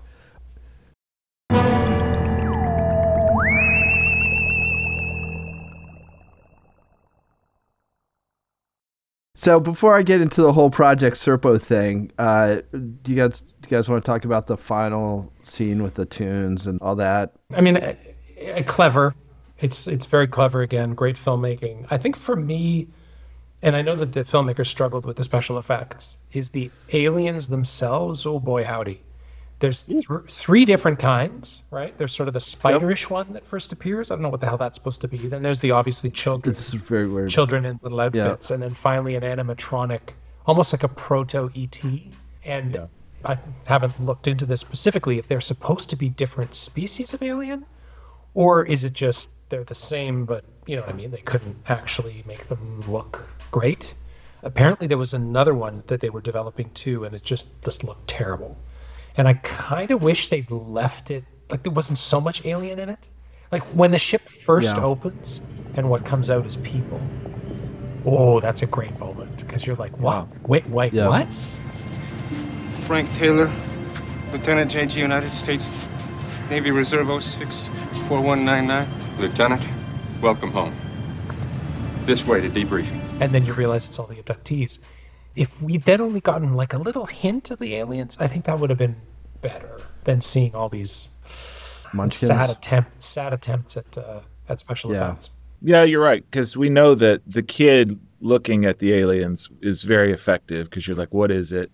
So before I get into the whole Project Serpo thing, do you guys want to talk about the final scene with the tunes and all that? I mean, clever. It's very clever again. Great filmmaking. I think for me, and I know that the filmmakers struggled with the special effects. is the aliens themselves. Oh boy, howdy. There's three different kinds, right? There's sort of the spiderish one that first appears. I don't know what the hell that's supposed to be. Then there's the obviously children. It's very weird. Children in little outfits. And then finally an animatronic, almost like a proto-E.T. And I haven't looked into this specifically, if they're supposed to be different species of alien, or is it just they're the same, but you know what I mean? They couldn't actually make them look great. Apparently there was another one that they were developing too, and it just looked terrible. And I kind of wish they'd left it, like there wasn't so much alien in it. Like when the ship first opens and what comes out is people. Oh, that's a great moment, because you're like, what? Wait, what? Frank Taylor, Lieutenant JG, United States Navy Reserve 064199. Lieutenant, welcome home. This way to debriefing. And then you realize it's all the abductees. If we'd then only gotten like a little hint of the aliens, I think that would have been better than seeing all these sad attempts at special effects. Yeah, you're right, because we know that the kid looking at the aliens is very effective, because you're like, what is it?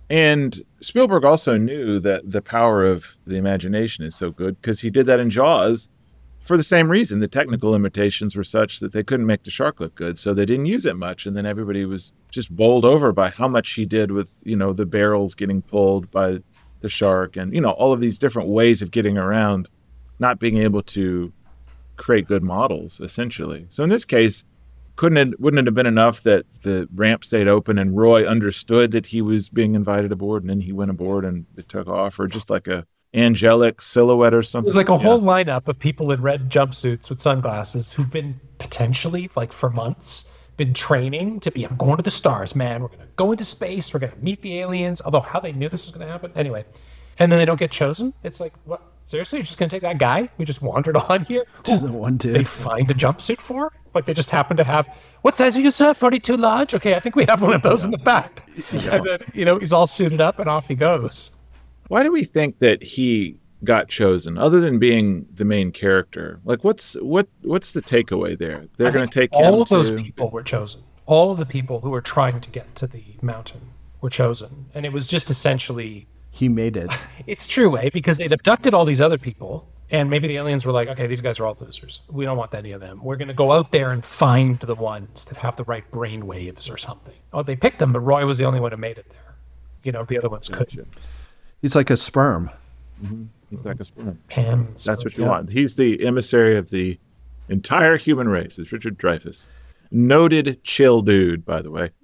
And Spielberg also knew that the power of the imagination is so good, because he did that in Jaws for the same reason. The technical limitations were such that they couldn't make the shark look good, so they didn't use it much. And then everybody was just bowled over by how much he did with, the barrels getting pulled by the shark and, all of these different ways of getting around not being able to create good models, essentially. So in this case, wouldn't it have been enough that the ramp stayed open and Roy understood that he was being invited aboard, and then he went aboard and it took off, or just like a angelic silhouette or something? There's like a whole lineup of people in red jumpsuits with sunglasses who've been potentially, like for months, been training to be, I'm going to the stars, man. We're going to go into space. We're going to meet the aliens. Although how they knew this was going to happen. Anyway. And then they don't get chosen. It's like, what? Seriously? You're just going to take that guy who just wandered on here? Just the one dude. They find a jumpsuit for? Like they just happen to have, what size are you, sir? 42 large? Okay, I think we have one of those in the back. And then, he's all suited up and off he goes. Why do we think that he got chosen, other than being the main character? Like, what's the takeaway there? They're going to take all of those people were chosen. All of the people who were trying to get to the mountain were chosen. And it was just essentially... He made it. It's true, because they'd abducted all these other people, and maybe the aliens were like, okay, these guys are all losers. We don't want any of them. We're going to go out there and find the ones that have the right brain waves or something. Oh, they picked them, but Roy was the only one who made it there. The other ones couldn't. He's like a sperm. Mm-hmm. He's like a sperm. That's what you want. He's the emissary of the entire human race. It's Richard Dreyfuss. Noted chill dude, by the way.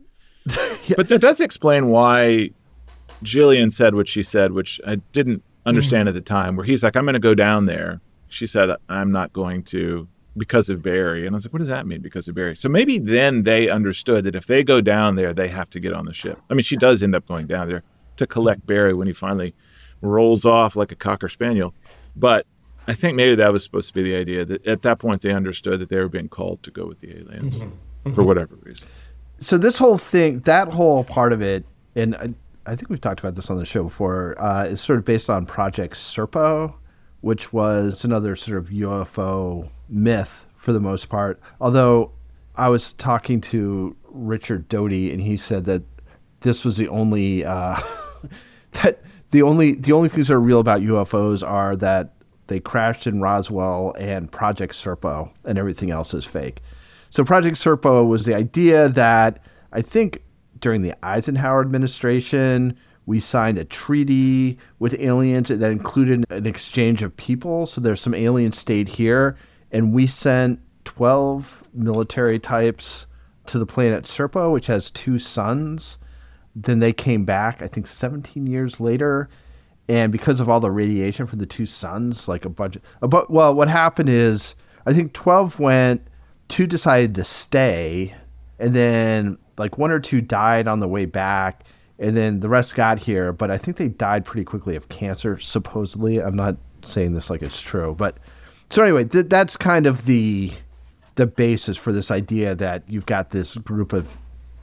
But that does explain why Jillian said what she said, which I didn't understand at the time, where he's like, I'm going to go down there. She said, I'm not going to, because of Barry. And I was like, what does that mean, because of Barry? So maybe then they understood that if they go down there, they have to get on the ship. I mean, she does end up going down there to collect Barry when he finally rolls off like a Cocker Spaniel. But I think maybe that was supposed to be the idea, that at that point they understood that they were being called to go with the aliens for whatever reason. So this whole thing, that whole part of it, and I think we've talked about this on the show before, is sort of based on Project Serpo, which was another sort of UFO myth for the most part. Although I was talking to Richard Doty, and he said that this was the only that the only things that are real about UFOs are that they crashed in Roswell and Project Serpo, and everything else is fake. So Project Serpo was the idea that, I think, during the Eisenhower administration, we signed a treaty with aliens that included an exchange of people. So there's some aliens stayed here, and we sent 12 military types to the planet Serpo, which has 2 suns. Then they came back, I think 17 years later. And because of all the radiation from the 2 suns, like what happened is, I think 12 went, 2 decided to stay, and then like 1 or 2 died on the way back, and then the rest got here. But I think they died pretty quickly of cancer, supposedly. I'm not saying this like it's true, but so anyway, that's kind of the basis for this idea that you've got this group of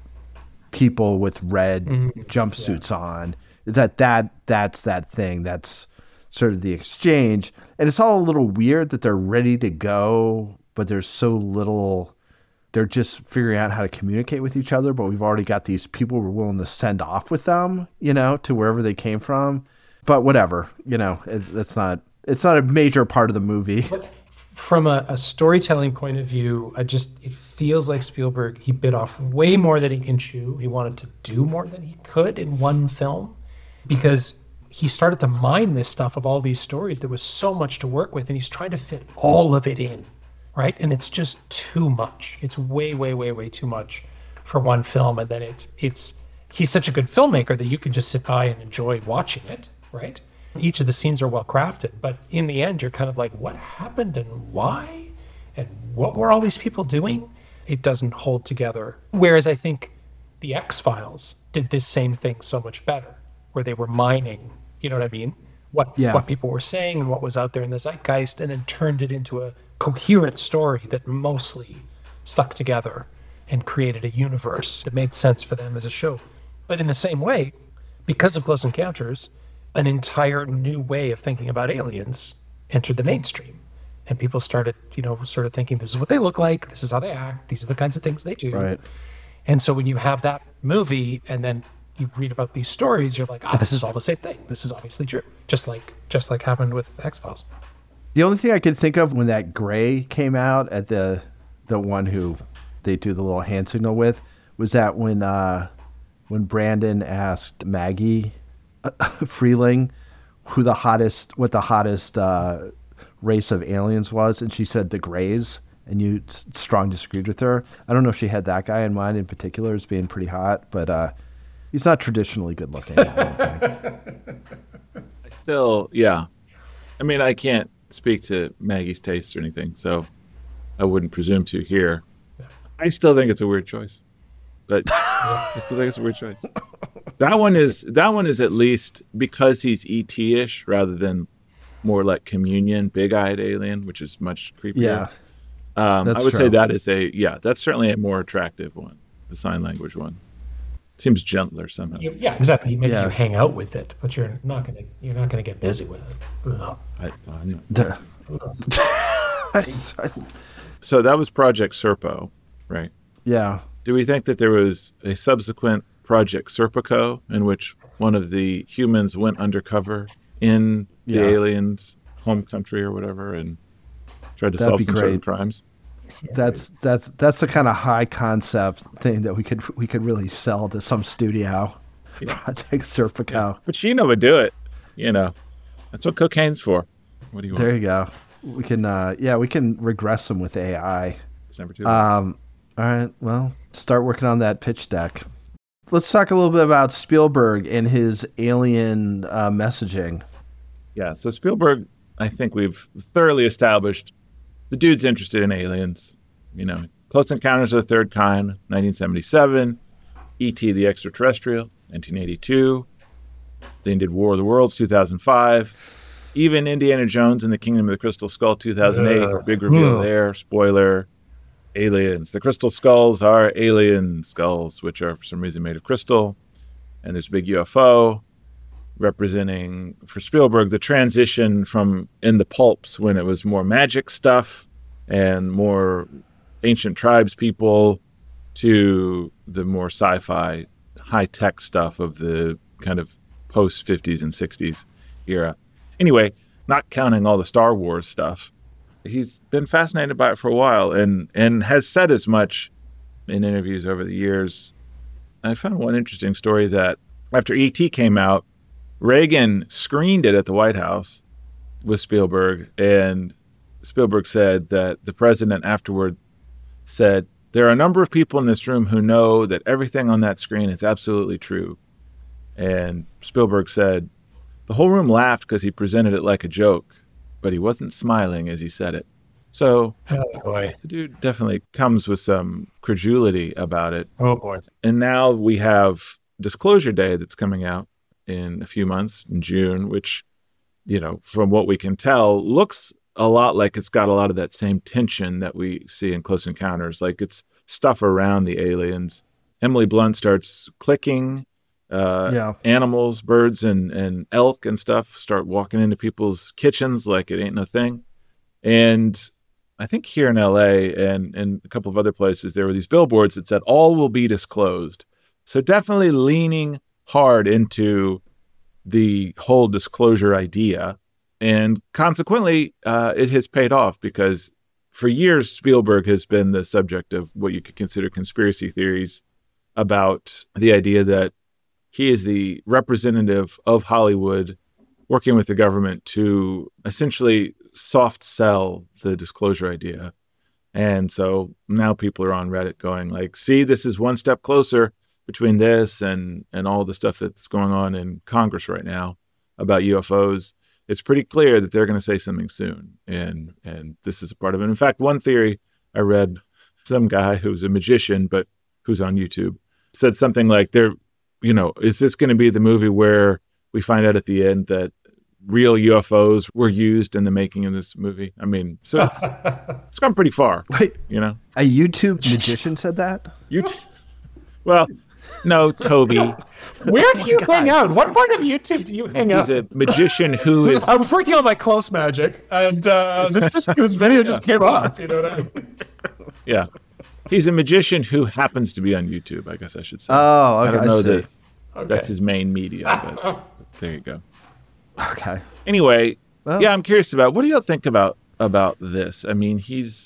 people with red jumpsuits on. Is that's that thing. That's sort of the exchange, and it's all a little weird that they're ready to go, but there's so little they're just figuring out how to communicate with each other, but we've already got these people we're willing to send off with them, to wherever they came from. But whatever, it's not a major part of the movie. From a storytelling point of view, it feels like Spielberg, he bit off way more than he can chew. He wanted to do more than he could in one film because he started to mine this stuff of all these stories. There was so much to work with, and he's trying to fit all of it in, right? And it's just too much. It's way, way, way, way too much for one film. And then he's such a good filmmaker that you can just sit by and enjoy watching it, right? Each of the scenes are well crafted, but in the end, you're kind of like, what happened and why? And what were all these people doing? It doesn't hold together. Whereas I think the X-Files did this same thing so much better, where they were mining, you know what I mean? What people were saying and what was out there in the zeitgeist, and then turned it into a coherent story that mostly stuck together and created a universe that made sense for them as a show. But in the same way, because of Close Encounters, an entire new way of thinking about aliens entered the mainstream. And people started, sort of thinking, this is what they look like, this is how they act, these are the kinds of things they do. Right. And so when you have that movie and then you read about these stories, you're like, this is all the same thing. This is obviously true. Just like happened with X-Files. The only thing I could think of when that Gray came out at the one who they do the little hand signal with was that when Brandon asked Maggie Freeling what the hottest race of aliens was, and she said the Greys, and you strong disagreed with her. I don't know if she had that guy in mind in particular as being pretty hot, but he's not traditionally good looking. I don't think. I mean, I can't speak to Maggie's taste or anything, so I wouldn't presume to here. I still think it's a weird choice, but I still think it's a weird choice. That one is at least because he's ET-ish rather than more like Communion, big-eyed alien, which is much creepier. Yeah, I would say that is that's certainly a more attractive one, the sign language one. Seems gentler somehow. Yeah, exactly. Maybe you hang out with it, but you're not gonna get busy with it. So that was Project Serpo, right? Yeah. Do we think that there was a subsequent Project Serpico in which one of the humans went undercover in the aliens' home country or whatever and tried to solve some sort of crimes? That's the kind of high concept thing that we could really sell to some studio. Project Serpico. Pacino would do it. That's what cocaine's for. What do you want? There you go. We can regress them with AI. It's never too late. All right. Well, start working on that pitch deck. Let's talk a little bit about Spielberg and his alien messaging. Yeah. So Spielberg, I think we've thoroughly established the dude's interested in aliens. Close Encounters of the Third Kind, 1977. E.T. the Extraterrestrial, 1982. Then did War of the Worlds, 2005. Even Indiana Jones and the Kingdom of the Crystal Skull, 2008. Big reveal there. Spoiler. Aliens. The crystal skulls are alien skulls, which are for some reason made of crystal. And there's a big UFO representing, for Spielberg, the transition from in the pulps when it was more magic stuff and more ancient tribes people to the more sci-fi, high-tech stuff of the kind of post-50s and 60s era. Anyway, not counting all the Star Wars stuff. He's been fascinated by it for a while and has said as much in interviews over the years. I found one interesting story that after E.T. came out, Reagan screened it at the White House with Spielberg, and Spielberg said that the president afterward said, "There are a number of people in this room who know that everything on that screen is absolutely true." And Spielberg said, the whole room laughed because he presented it like a joke, but he wasn't smiling as he said it. So the dude definitely comes with some credulity about it. Oh, boy. And now we have Disclosure Day that's coming out in a few months, in June, which, from what we can tell, looks a lot like it's got a lot of that same tension that we see in Close Encounters. Like it's stuff around the aliens. Emily Blunt starts clicking. Animals, birds and elk and stuff start walking into people's kitchens like it ain't no thing. And I think here in LA and a couple of other places, there were these billboards that said, all will be disclosed. So definitely leaning hard into the whole disclosure idea. And consequently, it has paid off because for years, Spielberg has been the subject of what you could consider conspiracy theories about the idea that he is the representative of Hollywood working with the government to essentially soft sell the disclosure idea. And so now people are on Reddit going like, see, this is one step closer between this and all the stuff that's going on in Congress right now about UFOs. It's pretty clear that they're going to say something soon. And this is a part of it. In fact, one theory I read, some guy who's a magician, but who's on YouTube, said something like, is this going to be the movie where we find out at the end that real UFOs were used in the making of this movie? I mean, so it's gone pretty far. Wait, A YouTube magician said that? Well, no, Toby. Where do you hang out? What part of YouTube do you hang out? He's a magician who is... I was working on my close magic, and this video just came up. You know what I mean? Yeah. He's a magician who happens to be on YouTube, I guess I should say. Oh, okay. I don't know that that's his main media, but there you go. Okay. Anyway, I'm curious about, what do y'all think about this? I mean, he's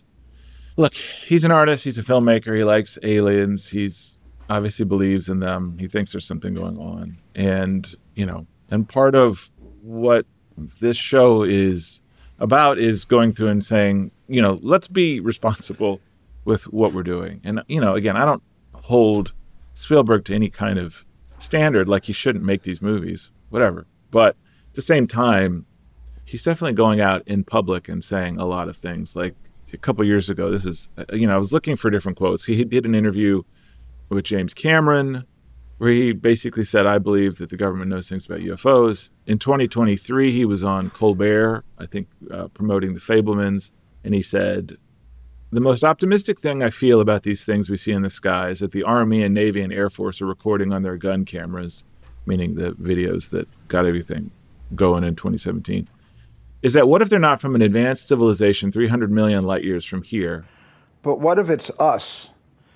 an artist. He's a filmmaker. He likes aliens. He's obviously believes in them. He thinks there's something going on. And, and part of what this show is about is going through and saying, let's be responsible with what we're doing. And, again, I don't hold Spielberg to any kind of standard, like he shouldn't make these movies, whatever. But at the same time, he's definitely going out in public and saying a lot of things. Like a couple of years ago, I was looking for different quotes. He did an interview with James Cameron where he basically said, I believe that the government knows things about UFOs. In 2023, he was on Colbert, I think, promoting The Fabelmans, and he said, the most optimistic thing I feel about these things we see in the sky is that the Army and Navy and Air Force are recording on their gun cameras, meaning the videos that got everything going in 2017, is that what if they're not from an advanced civilization 300 million light years from here? But what if it's us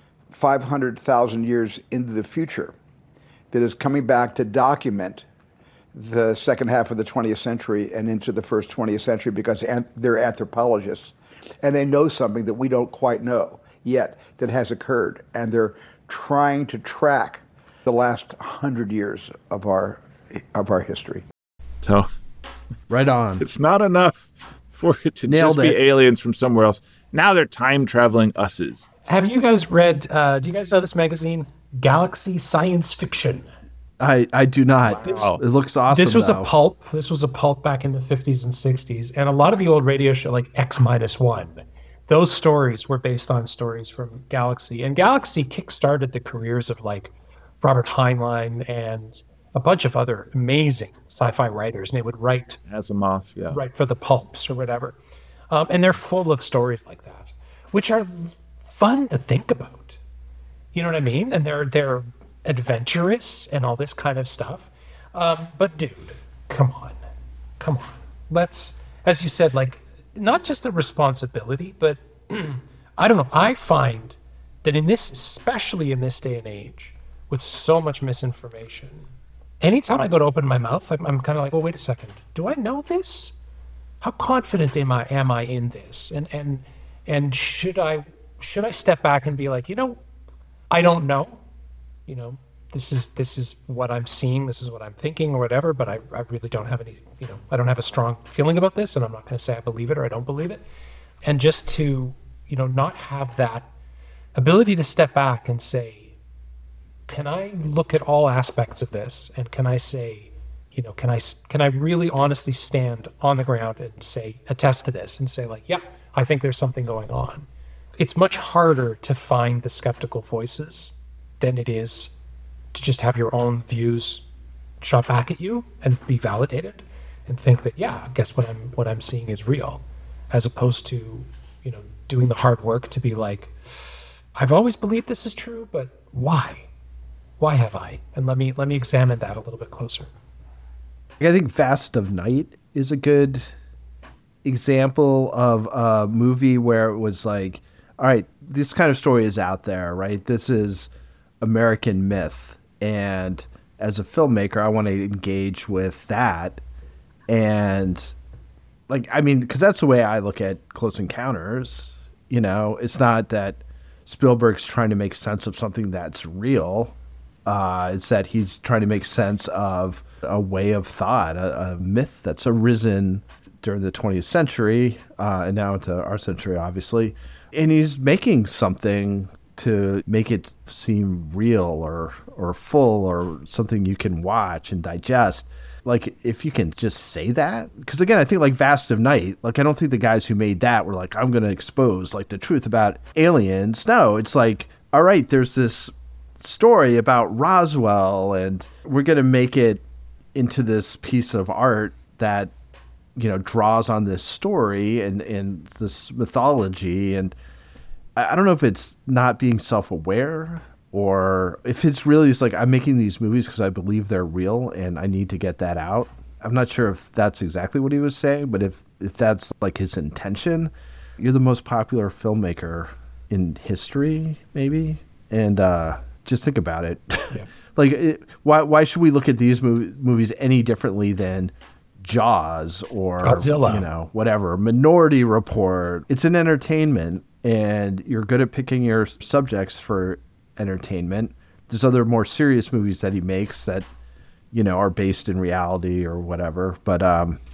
500,000 years into the future that is coming back to document the second half of the 20th century and into the first 20th century because they're anthropologists and they know something that we don't quite know yet that has occurred, and they're trying to track the last 100 years of our history. So, right on. It's not enough for it to Nailed just be it. aliens from somewhere else. Now they're time traveling us's. Have you guys read, do you guys know this magazine, Galaxy Science Fiction? I do not. Wow. It looks awesome. This was though. a pulp. This was a pulp back in the 50s and 60s. And a lot of the old radio show, like X-1, those stories were based on stories from Galaxy. And Galaxy kickstarted the careers of like Robert Heinlein and a bunch of other amazing sci-fi writers. And they would write Asimov, write for the pulps or whatever. And they're full of stories like that, which are fun to think about. You know what I mean? And they're adventurous and all this kind of stuff. But dude, come on. Let's, as you said, like, not just a responsibility, but I don't know. I find that especially in this day and age, with so much misinformation, anytime I go to open my mouth, I'm kind of like, well, wait a second. Do I know this? How confident am I in this? And should I step back and be like, I don't know. This is what I'm seeing, this is what I'm thinking or whatever, but I really don't have any, I don't have a strong feeling about this, and I'm not going to say I believe it or I don't believe it. And just to, not have that ability to step back and say, can I look at all aspects of this? And can I say, can I really honestly stand on the ground and say, attest to this and say like, yeah, I think there's something going on. It's much harder to find the skeptical voices than it is to just have your own views shot back at you and be validated and think that, yeah, I guess what I'm seeing is real, as opposed to, doing the hard work to be like, I've always believed this is true, but why? Why have I? And let me examine that a little bit closer. I think Vast of Night is a good example of a movie where it was like, all right, this kind of story is out there, right? This is American myth. And as a filmmaker, I want to engage with that. And like, I mean, because that's the way I look at Close Encounters. You know, it's not that Spielberg's trying to make sense of something that's real. It's that he's trying to make sense of a way of thought, a myth that's arisen during the 20th century and now into our century, obviously. And he's making something to make it seem real or full or something you can watch and digest. Like, if you can just say that, because again, I think like Vast of Night, like, I don't think the guys who made that were like, I'm going to expose like the truth about aliens. No, it's like, all right, there's this story about Roswell and we're going to make it into this piece of art that, you know, draws on this story and this mythology. And I don't know if it's not being self-aware or if it's really just like, I'm making these movies because I believe they're real and I need to get that out. I'm not sure if that's exactly what he was saying, but if that's like his intention, you're the most popular filmmaker in history, maybe. And just think about it. Yeah. Like, why should we look at these movies any differently than Jaws or Godzilla, you know, whatever, Minority Report? It's an entertainment, and you're good at picking your subjects for entertainment. There's other more serious movies that he makes that, you know, are based in reality or whatever. But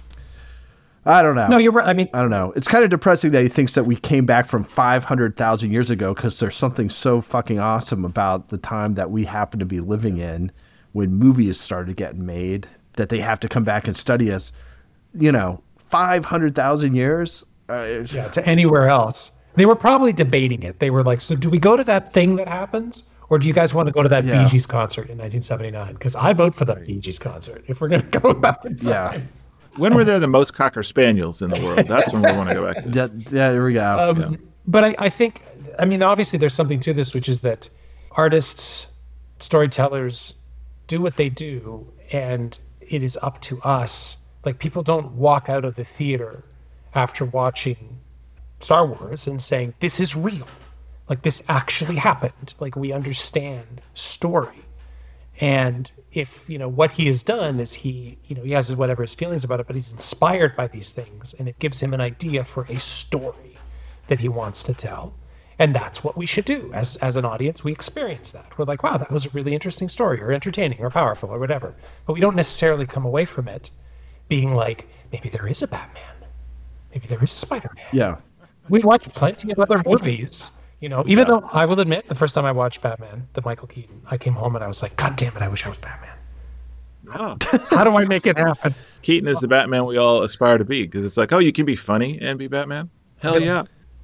I don't know. No, you're right. I mean, I don't know. It's kind of depressing that he thinks that we came back from 500,000 years ago because there's something so fucking awesome about the time that we happen to be living in when movies started getting made that they have to come back and study us, you know, 500,000 years. Yeah, to anywhere else. They were probably debating it. They were like, so do we go to that thing that happens? Or do you guys want to go to that Bee Gees concert in 1979? Because I vote for the Bee Gees concert if we're going to go back in time. Yeah. When were there the most Cocker Spaniels in the world? That's when we want to go back to. Yeah, there we go. But I think, I mean, obviously there's something to this, which is that artists, storytellers do what they do, and it is up to us. Like, people don't walk out of the theater after watching Star Wars and saying, this is real. Like, this actually happened. Like, we understand story. And if, you know, what he has done is he has whatever his feelings about it, but he's inspired by these things, and it gives him an idea for a story that he wants to tell. And that's what we should do. As an audience, we experience that. We're like, wow, that was a really interesting story, or entertaining, or powerful, or whatever. But we don't necessarily come away from it being like, maybe there is a Batman. Maybe there is a Spider-Man. Yeah. We watched plenty of other movies. You know, even though I will admit, the first time I watched Batman, the Michael Keaton, I came home and I was like, God damn it, I wish I was Batman. Oh. How do I make it happen? Keaton is the Batman we all aspire to be, because it's like, oh, you can be funny and be Batman? Hell yeah.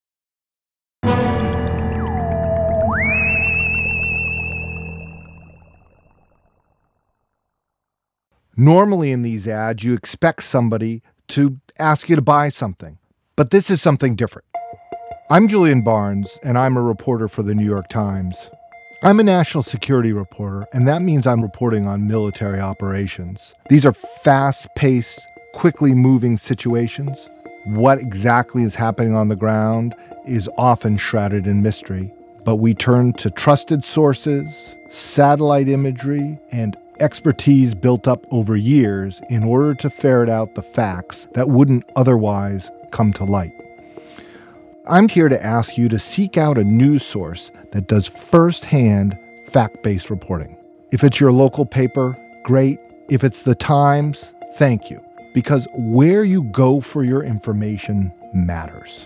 Normally in these ads, you expect somebody to ask you to buy something, but this is something different. I'm Julian Barnes, and I'm a reporter for the New York Times. I'm a national security reporter, and that means I'm reporting on military operations. These are fast-paced, quickly moving situations. What exactly is happening on the ground is often shrouded in mystery, but we turn to trusted sources, satellite imagery, and expertise built up over years in order to ferret out the facts that wouldn't otherwise come to light. I'm here to ask you to seek out a news source that does firsthand fact-based reporting. If it's your local paper, great. If it's the Times, thank you. Because where you go for your information matters.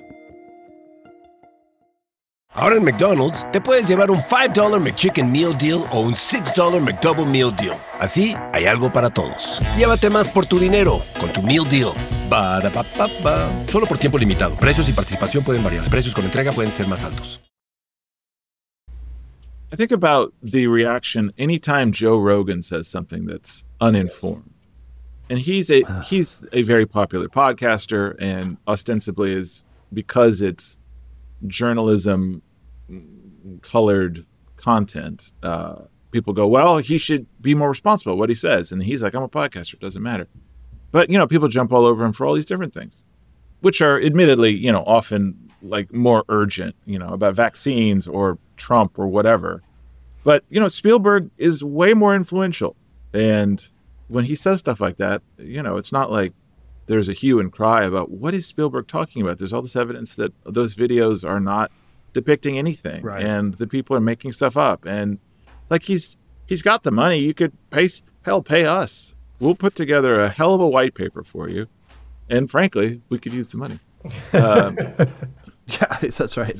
Ahora en McDonald's, te puedes llevar un $5 McChicken Meal Deal o un $6 McDouble Meal Deal. Así, hay algo para todos. Llévate más por tu dinero con tu Meal Deal. Ba-da-ba-ba-ba. Solo por tiempo limitado. Precios y participación pueden variar. Precios con entrega pueden ser más altos. I think about the reaction anytime Joe Rogan says something that's uninformed. And he's a very popular podcaster, and ostensibly is because it's journalism colored content. People go, well, he should be more responsible what he says. And he's like, I'm a podcaster. It doesn't matter. But, you know, people jump all over him for all these different things. which are admittedly, often like more urgent, about vaccines or Trump or whatever. But, Spielberg is way more influential. And when he says stuff like that, it's not like there's a hue and cry about what is Spielberg talking about. There's all this evidence that those videos are not depicting anything. Right. And the people are making stuff up. And like he's got the money. You could pay us. We'll put together a hell of a white paper for you. And frankly, we could use the money. Yeah, that's right.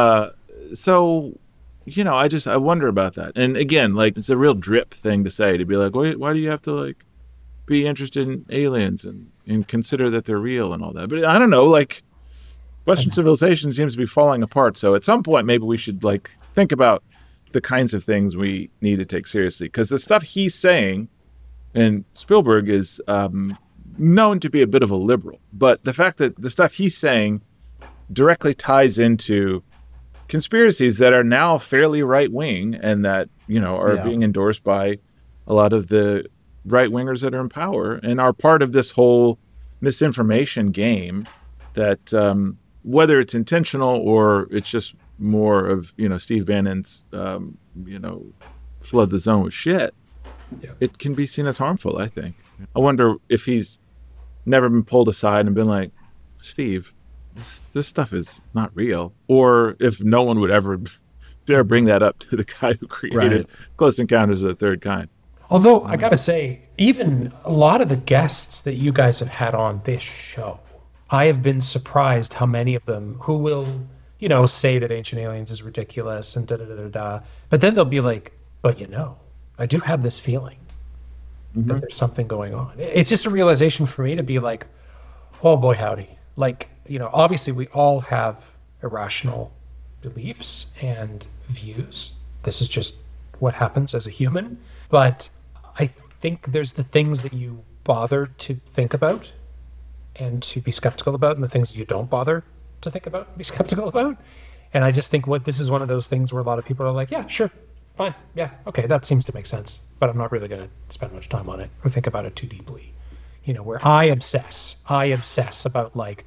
So, I wonder about that. And again, like, it's a real drip thing to say, to be like, why do you have to like be interested in aliens and consider that they're real and all that? But I don't know, like, Western civilization seems to be falling apart. So at some point, maybe we should like think about the kinds of things we need to take seriously, because the stuff he's saying, and Spielberg is known to be a bit of a liberal, but the fact that the stuff he's saying directly ties into conspiracies that are now fairly right-wing and that, are being endorsed by a lot of the right-wingers that are in power and are part of this whole misinformation game that, whether it's intentional or it's just more of, Steve Bannon's, flood the zone with shit, it can be seen as harmful, I think. I wonder if he's never been pulled aside and been like, Steve, this stuff is not real. Or if no one would ever dare bring that up to the guy who created Close Encounters of the Third Kind. Although, I got to say, even a lot of the guests that you guys have had on this show, I have been surprised how many of them who will, say that Ancient Aliens is ridiculous and da-da-da-da-da, but then they'll be like, but I do have this feeling that there's something going on. It's just a realization for me to be like, oh boy, howdy. Like, obviously we all have irrational beliefs and views. This is just what happens as a human. But I think there's the things that you bother to think about and to be skeptical about, and the things that you don't bother to think about and be skeptical about. And I just think this is one of those things where a lot of people are like, yeah, sure, fine, yeah, okay, that seems to make sense, but I'm not really going to spend much time on it or think about it too deeply. Where I obsess about, like,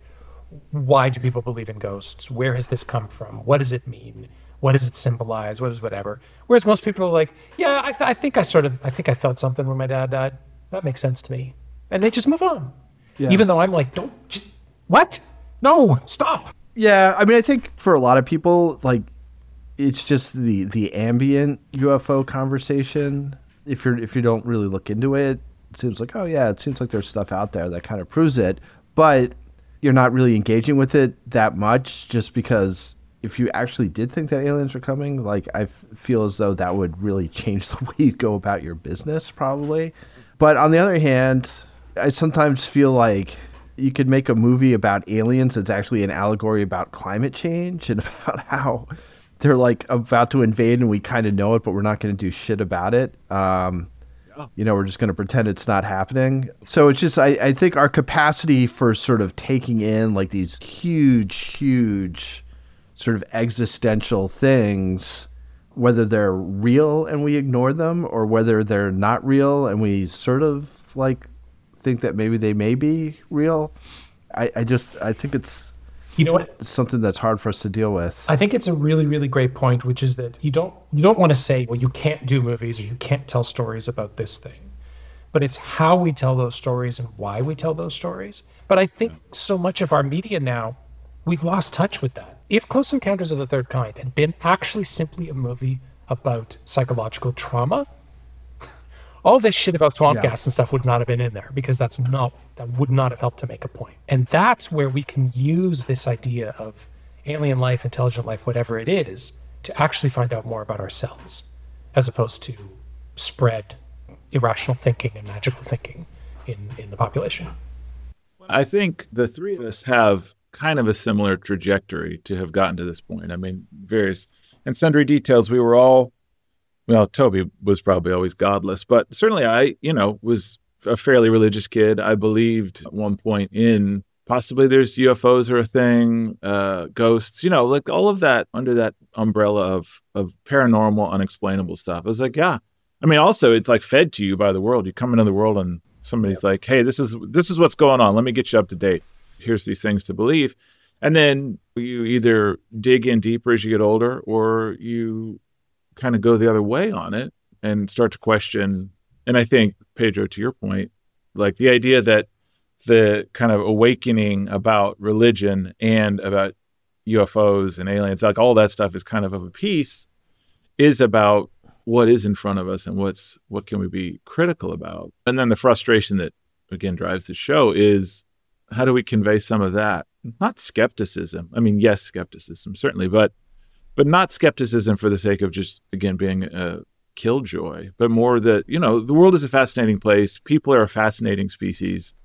why do people believe in ghosts? Where has this come from? What does it mean? What does it symbolize? What is whatever? Whereas most people are like, yeah, I think I felt something when my dad died. That makes sense to me. And they just move on. Yeah. Even though I'm like, what? No, stop. Yeah, I mean, I think for a lot of people, like, it's just the ambient UFO conversation. If you don't really look into it, it seems like, oh yeah, it seems like there's stuff out there that kind of proves it, but you're not really engaging with it that much, just because if you actually did think that aliens were coming, like, I feel as though that would really change the way you go about your business, probably. But on the other hand, I sometimes feel like you could make a movie about aliens that's actually an allegory about climate change and about how they're like about to invade and we kind of know it, but we're not going to do shit about it. We're just going to pretend it's not happening. So it's just, I think our capacity for sort of taking in like these huge sort of existential things, whether they're real and we ignore them, or whether they're not real and we sort of like think that maybe they may be real. I think it's, something that's hard for us to deal with. I think it's a really, really great point, which is that you don't want to say, well, you can't do movies or you can't tell stories about this thing, but it's how we tell those stories and why we tell those stories. But I think so much of our media now, we've lost touch with that. If Close Encounters of the Third Kind had been actually simply a movie about psychological trauma, all this shit about swamp gas and stuff would not have been in there, because that would not have helped to make a point. And that's where we can use this idea of alien life, intelligent life, whatever it is, to actually find out more about ourselves, as opposed to spread irrational thinking and magical thinking in the population. I think the three of us have kind of a similar trajectory to have gotten to this point. I mean, various and sundry details. We were all, well, Toby was probably always godless, but certainly I, was a fairly religious kid. I believed at one point in possibly there's UFOs are a thing, ghosts, like all of that under that umbrella of paranormal, unexplainable stuff. I was like, yeah. I mean, also it's like fed to you by the world. You come into the world and somebody's like, hey, this is what's going on. Let me get you up to date. here's these things to believe. And then you either dig in deeper as you get older, or you kind of go the other way on it and start to question. And I think, Pedro, to your point, like the idea that the kind of awakening about religion and about UFOs and aliens, like all that stuff is kind of a piece, is about what is in front of us and what can we be critical about. And then the frustration that, again, drives the show is, how do we convey some of that? Not skepticism. I mean, yes, skepticism, certainly, but not skepticism for the sake of just, again, being a killjoy, but more that, the world is a fascinating place. People are a fascinating species.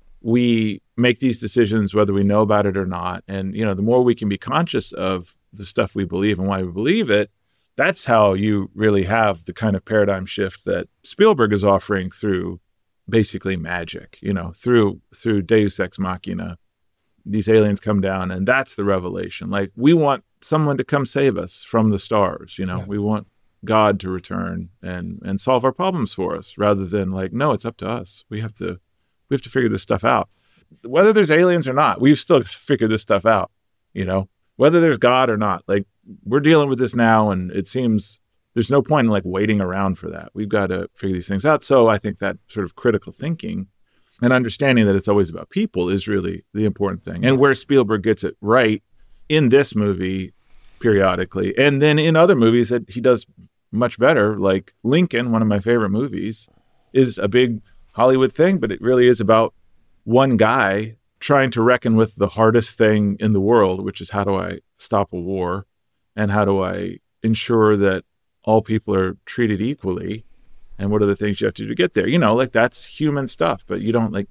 We make these decisions whether we know about it or not. And, the more we can be conscious of the stuff we believe and why we believe it, that's how you really have the kind of paradigm shift that Spielberg is offering through basically magic, through Deus Ex Machina. These aliens come down, and that's the revelation. Like, we want someone to come save us from the stars, Yeah. We want God to return and solve our problems for us, rather than like, no, it's up to us. We have to figure this stuff out. Whether there's aliens or not, we've still got to figure this stuff out, whether there's God or not. Like, we're dealing with this now, and it seems there's no point in like waiting around for that. We've got to figure these things out. So I think that sort of critical thinking and understanding that it's always about people is really the important thing. And where Spielberg gets it right in this movie periodically, and then in other movies that he does much better, like Lincoln, one of my favorite movies, is a big Hollywood thing, but it really is about one guy trying to reckon with the hardest thing in the world, which is, how do I stop a war? And how do I ensure that all people are treated equally? And what are the things you have to do to get there? Like, that's human stuff, but you don't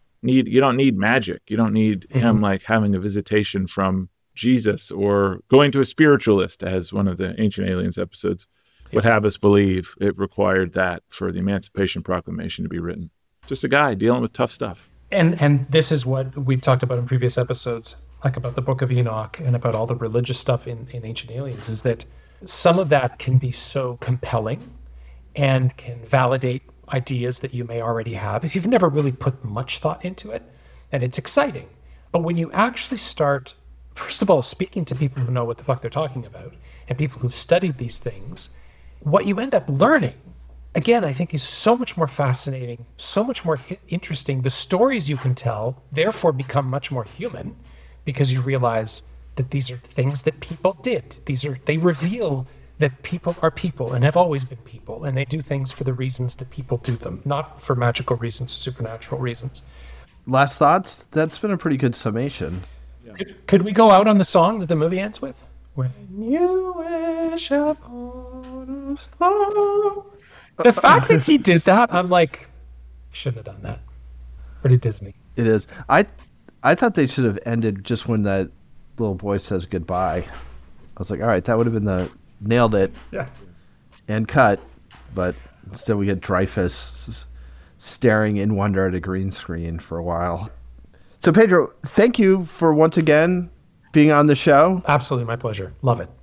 need magic. You don't need him like having a visitation from Jesus or going to a spiritualist, as one of the Ancient Aliens episodes would have us believe. It required that for the Emancipation Proclamation to be written. Just a guy dealing with tough stuff. And this is what we've talked about in previous episodes, like about the Book of Enoch and about all the religious stuff in Ancient Aliens, is that some of that can be so compelling and can validate ideas that you may already have if you've never really put much thought into it, and it's exciting. But when you actually start, first of all, speaking to people who know what the fuck they're talking about, and people who've studied these things, what you end up learning, again, I think is so much more fascinating, so much more interesting. The stories you can tell, therefore, become much more human, because you realize that these are things that people did. They reveal that people are people and have always been people, and they do things for the reasons that people do them, not for magical reasons or supernatural reasons. Last thoughts? That's been a pretty good summation. Yeah. Could we go out on the song that the movie ends with? When you wish upon a star. The fact that he did that, I'm like, shouldn't have done that. Pretty Disney. It is. I thought they should have ended just when that little boy says goodbye. I was like, all right, that would have been nailed it. Yeah. And cut. But instead we get Dreyfus staring in wonder at a green screen for a while. So Pedro, thank you for once again being on the show. Absolutely, my pleasure. Love it.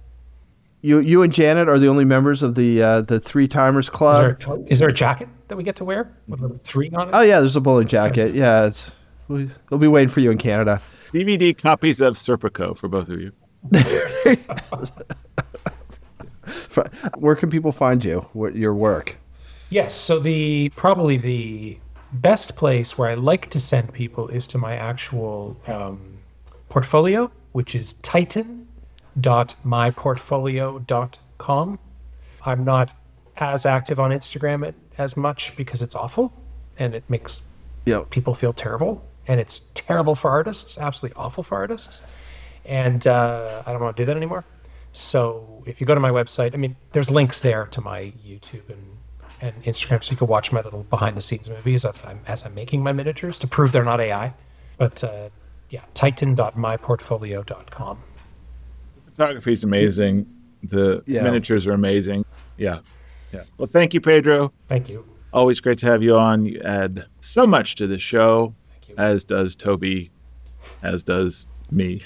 You and Janet are the only members of the Three Timers Club. Is there a jacket that we get to wear with the 3 on it? Oh yeah, there's a bowling jacket. Yeah, they'll be waiting for you in Canada. DVD copies of Serpico for both of you. Where can people find you? Your work? Yes, so probably the best place where I like to send people is to my actual portfolio, which is titan.myportfolio.com. I'm not as active on Instagram as much because it's awful and it makes people feel terrible, and it's terrible for artists, absolutely awful for artists, and I don't want to do that anymore. So if you go to my website, I mean, there's links there to my YouTube and Instagram, so you can watch my little behind-the-scenes movies as I'm making my miniatures to prove they're not AI. But titan.myportfolio.com. The photography is amazing. The miniatures are amazing. Yeah. Well, thank you, Pedro. Thank you. Always great to have you on. You add so much to the show, as does Toby, as does me.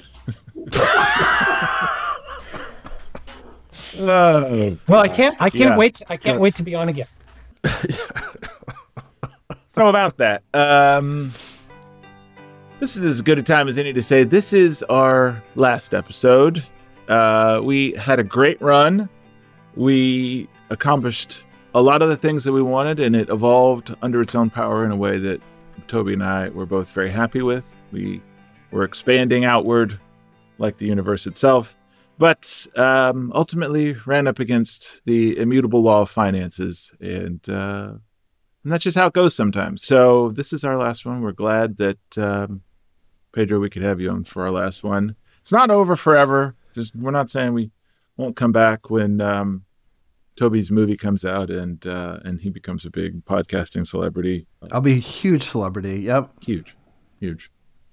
Well, I can't wait. I can't wait to be on again. So about that. This is as good a time as any to say this is our last episode. We had a great run. We accomplished a lot of the things that we wanted, and it evolved under its own power in a way that Toby and I were both very happy with. We were expanding outward like the universe itself, but ultimately ran up against the immutable law of finances, and that's just how it goes sometimes. So this is our last one. We're glad that, Pedro, we could have you on for our last one. It's not over forever. We're not saying we won't come back when Toby's movie comes out and he becomes a big podcasting celebrity. I'll be a huge celebrity. Yep. Huge.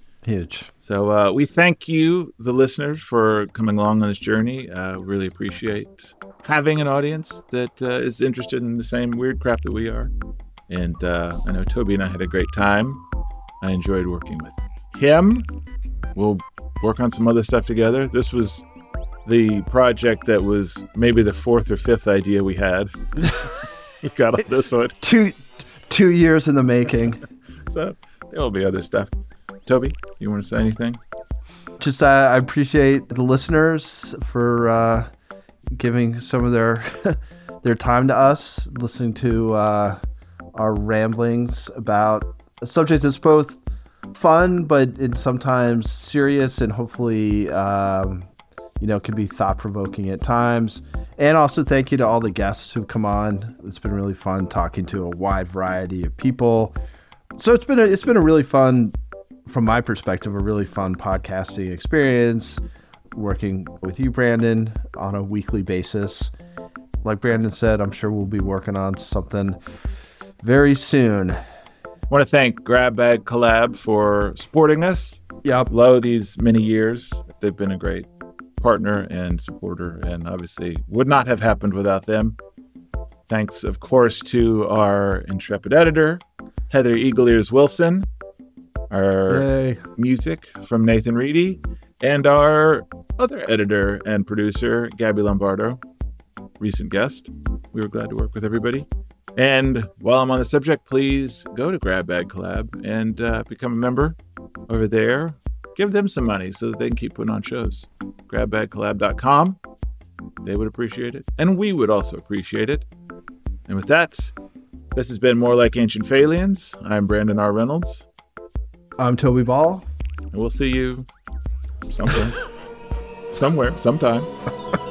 So we thank you, the listeners, for coming along on this journey. Really appreciate having an audience that is interested in the same weird crap that we are. And I know Toby and I had a great time. I enjoyed working with him. We'll work on some other stuff together. This was the project that was maybe the fourth or fifth idea we had. We got on this one. 2 years in the making. So there will be other stuff. Toby, you want to say anything? Just I appreciate the listeners for giving some of their time to us, listening to our ramblings about a subject that's both fun, but it's sometimes serious and hopefully, can be thought-provoking at times. And also thank you to all the guests who've come on. It's been really fun talking to a wide variety of people. So it's been a really fun, from my perspective, a really fun podcasting experience, working with you, Brandon, on a weekly basis. Like Brandon said, I'm sure we'll be working on something very soon. I want to thank Grab Bag Collab for supporting us. Yep. Low these many years. They've been a great partner and supporter, and obviously would not have happened without them. Thanks, of course, to our intrepid editor, Heather Eagleears Wilson, our music from Nathan Reedy, and our other editor and producer, Gabby Lombardo, recent guest. We were glad to work with everybody. And while I'm on the subject, please go to Grab Bag Collab and become a member over there. Give them some money so that they can keep putting on shows. GrabBagCollab.com. They would appreciate it. And we would also appreciate it. And with that, this has been More Like Ancient Phalians. I'm Brandon R. Reynolds. I'm Toby Ball. And we'll see you somewhere, sometime.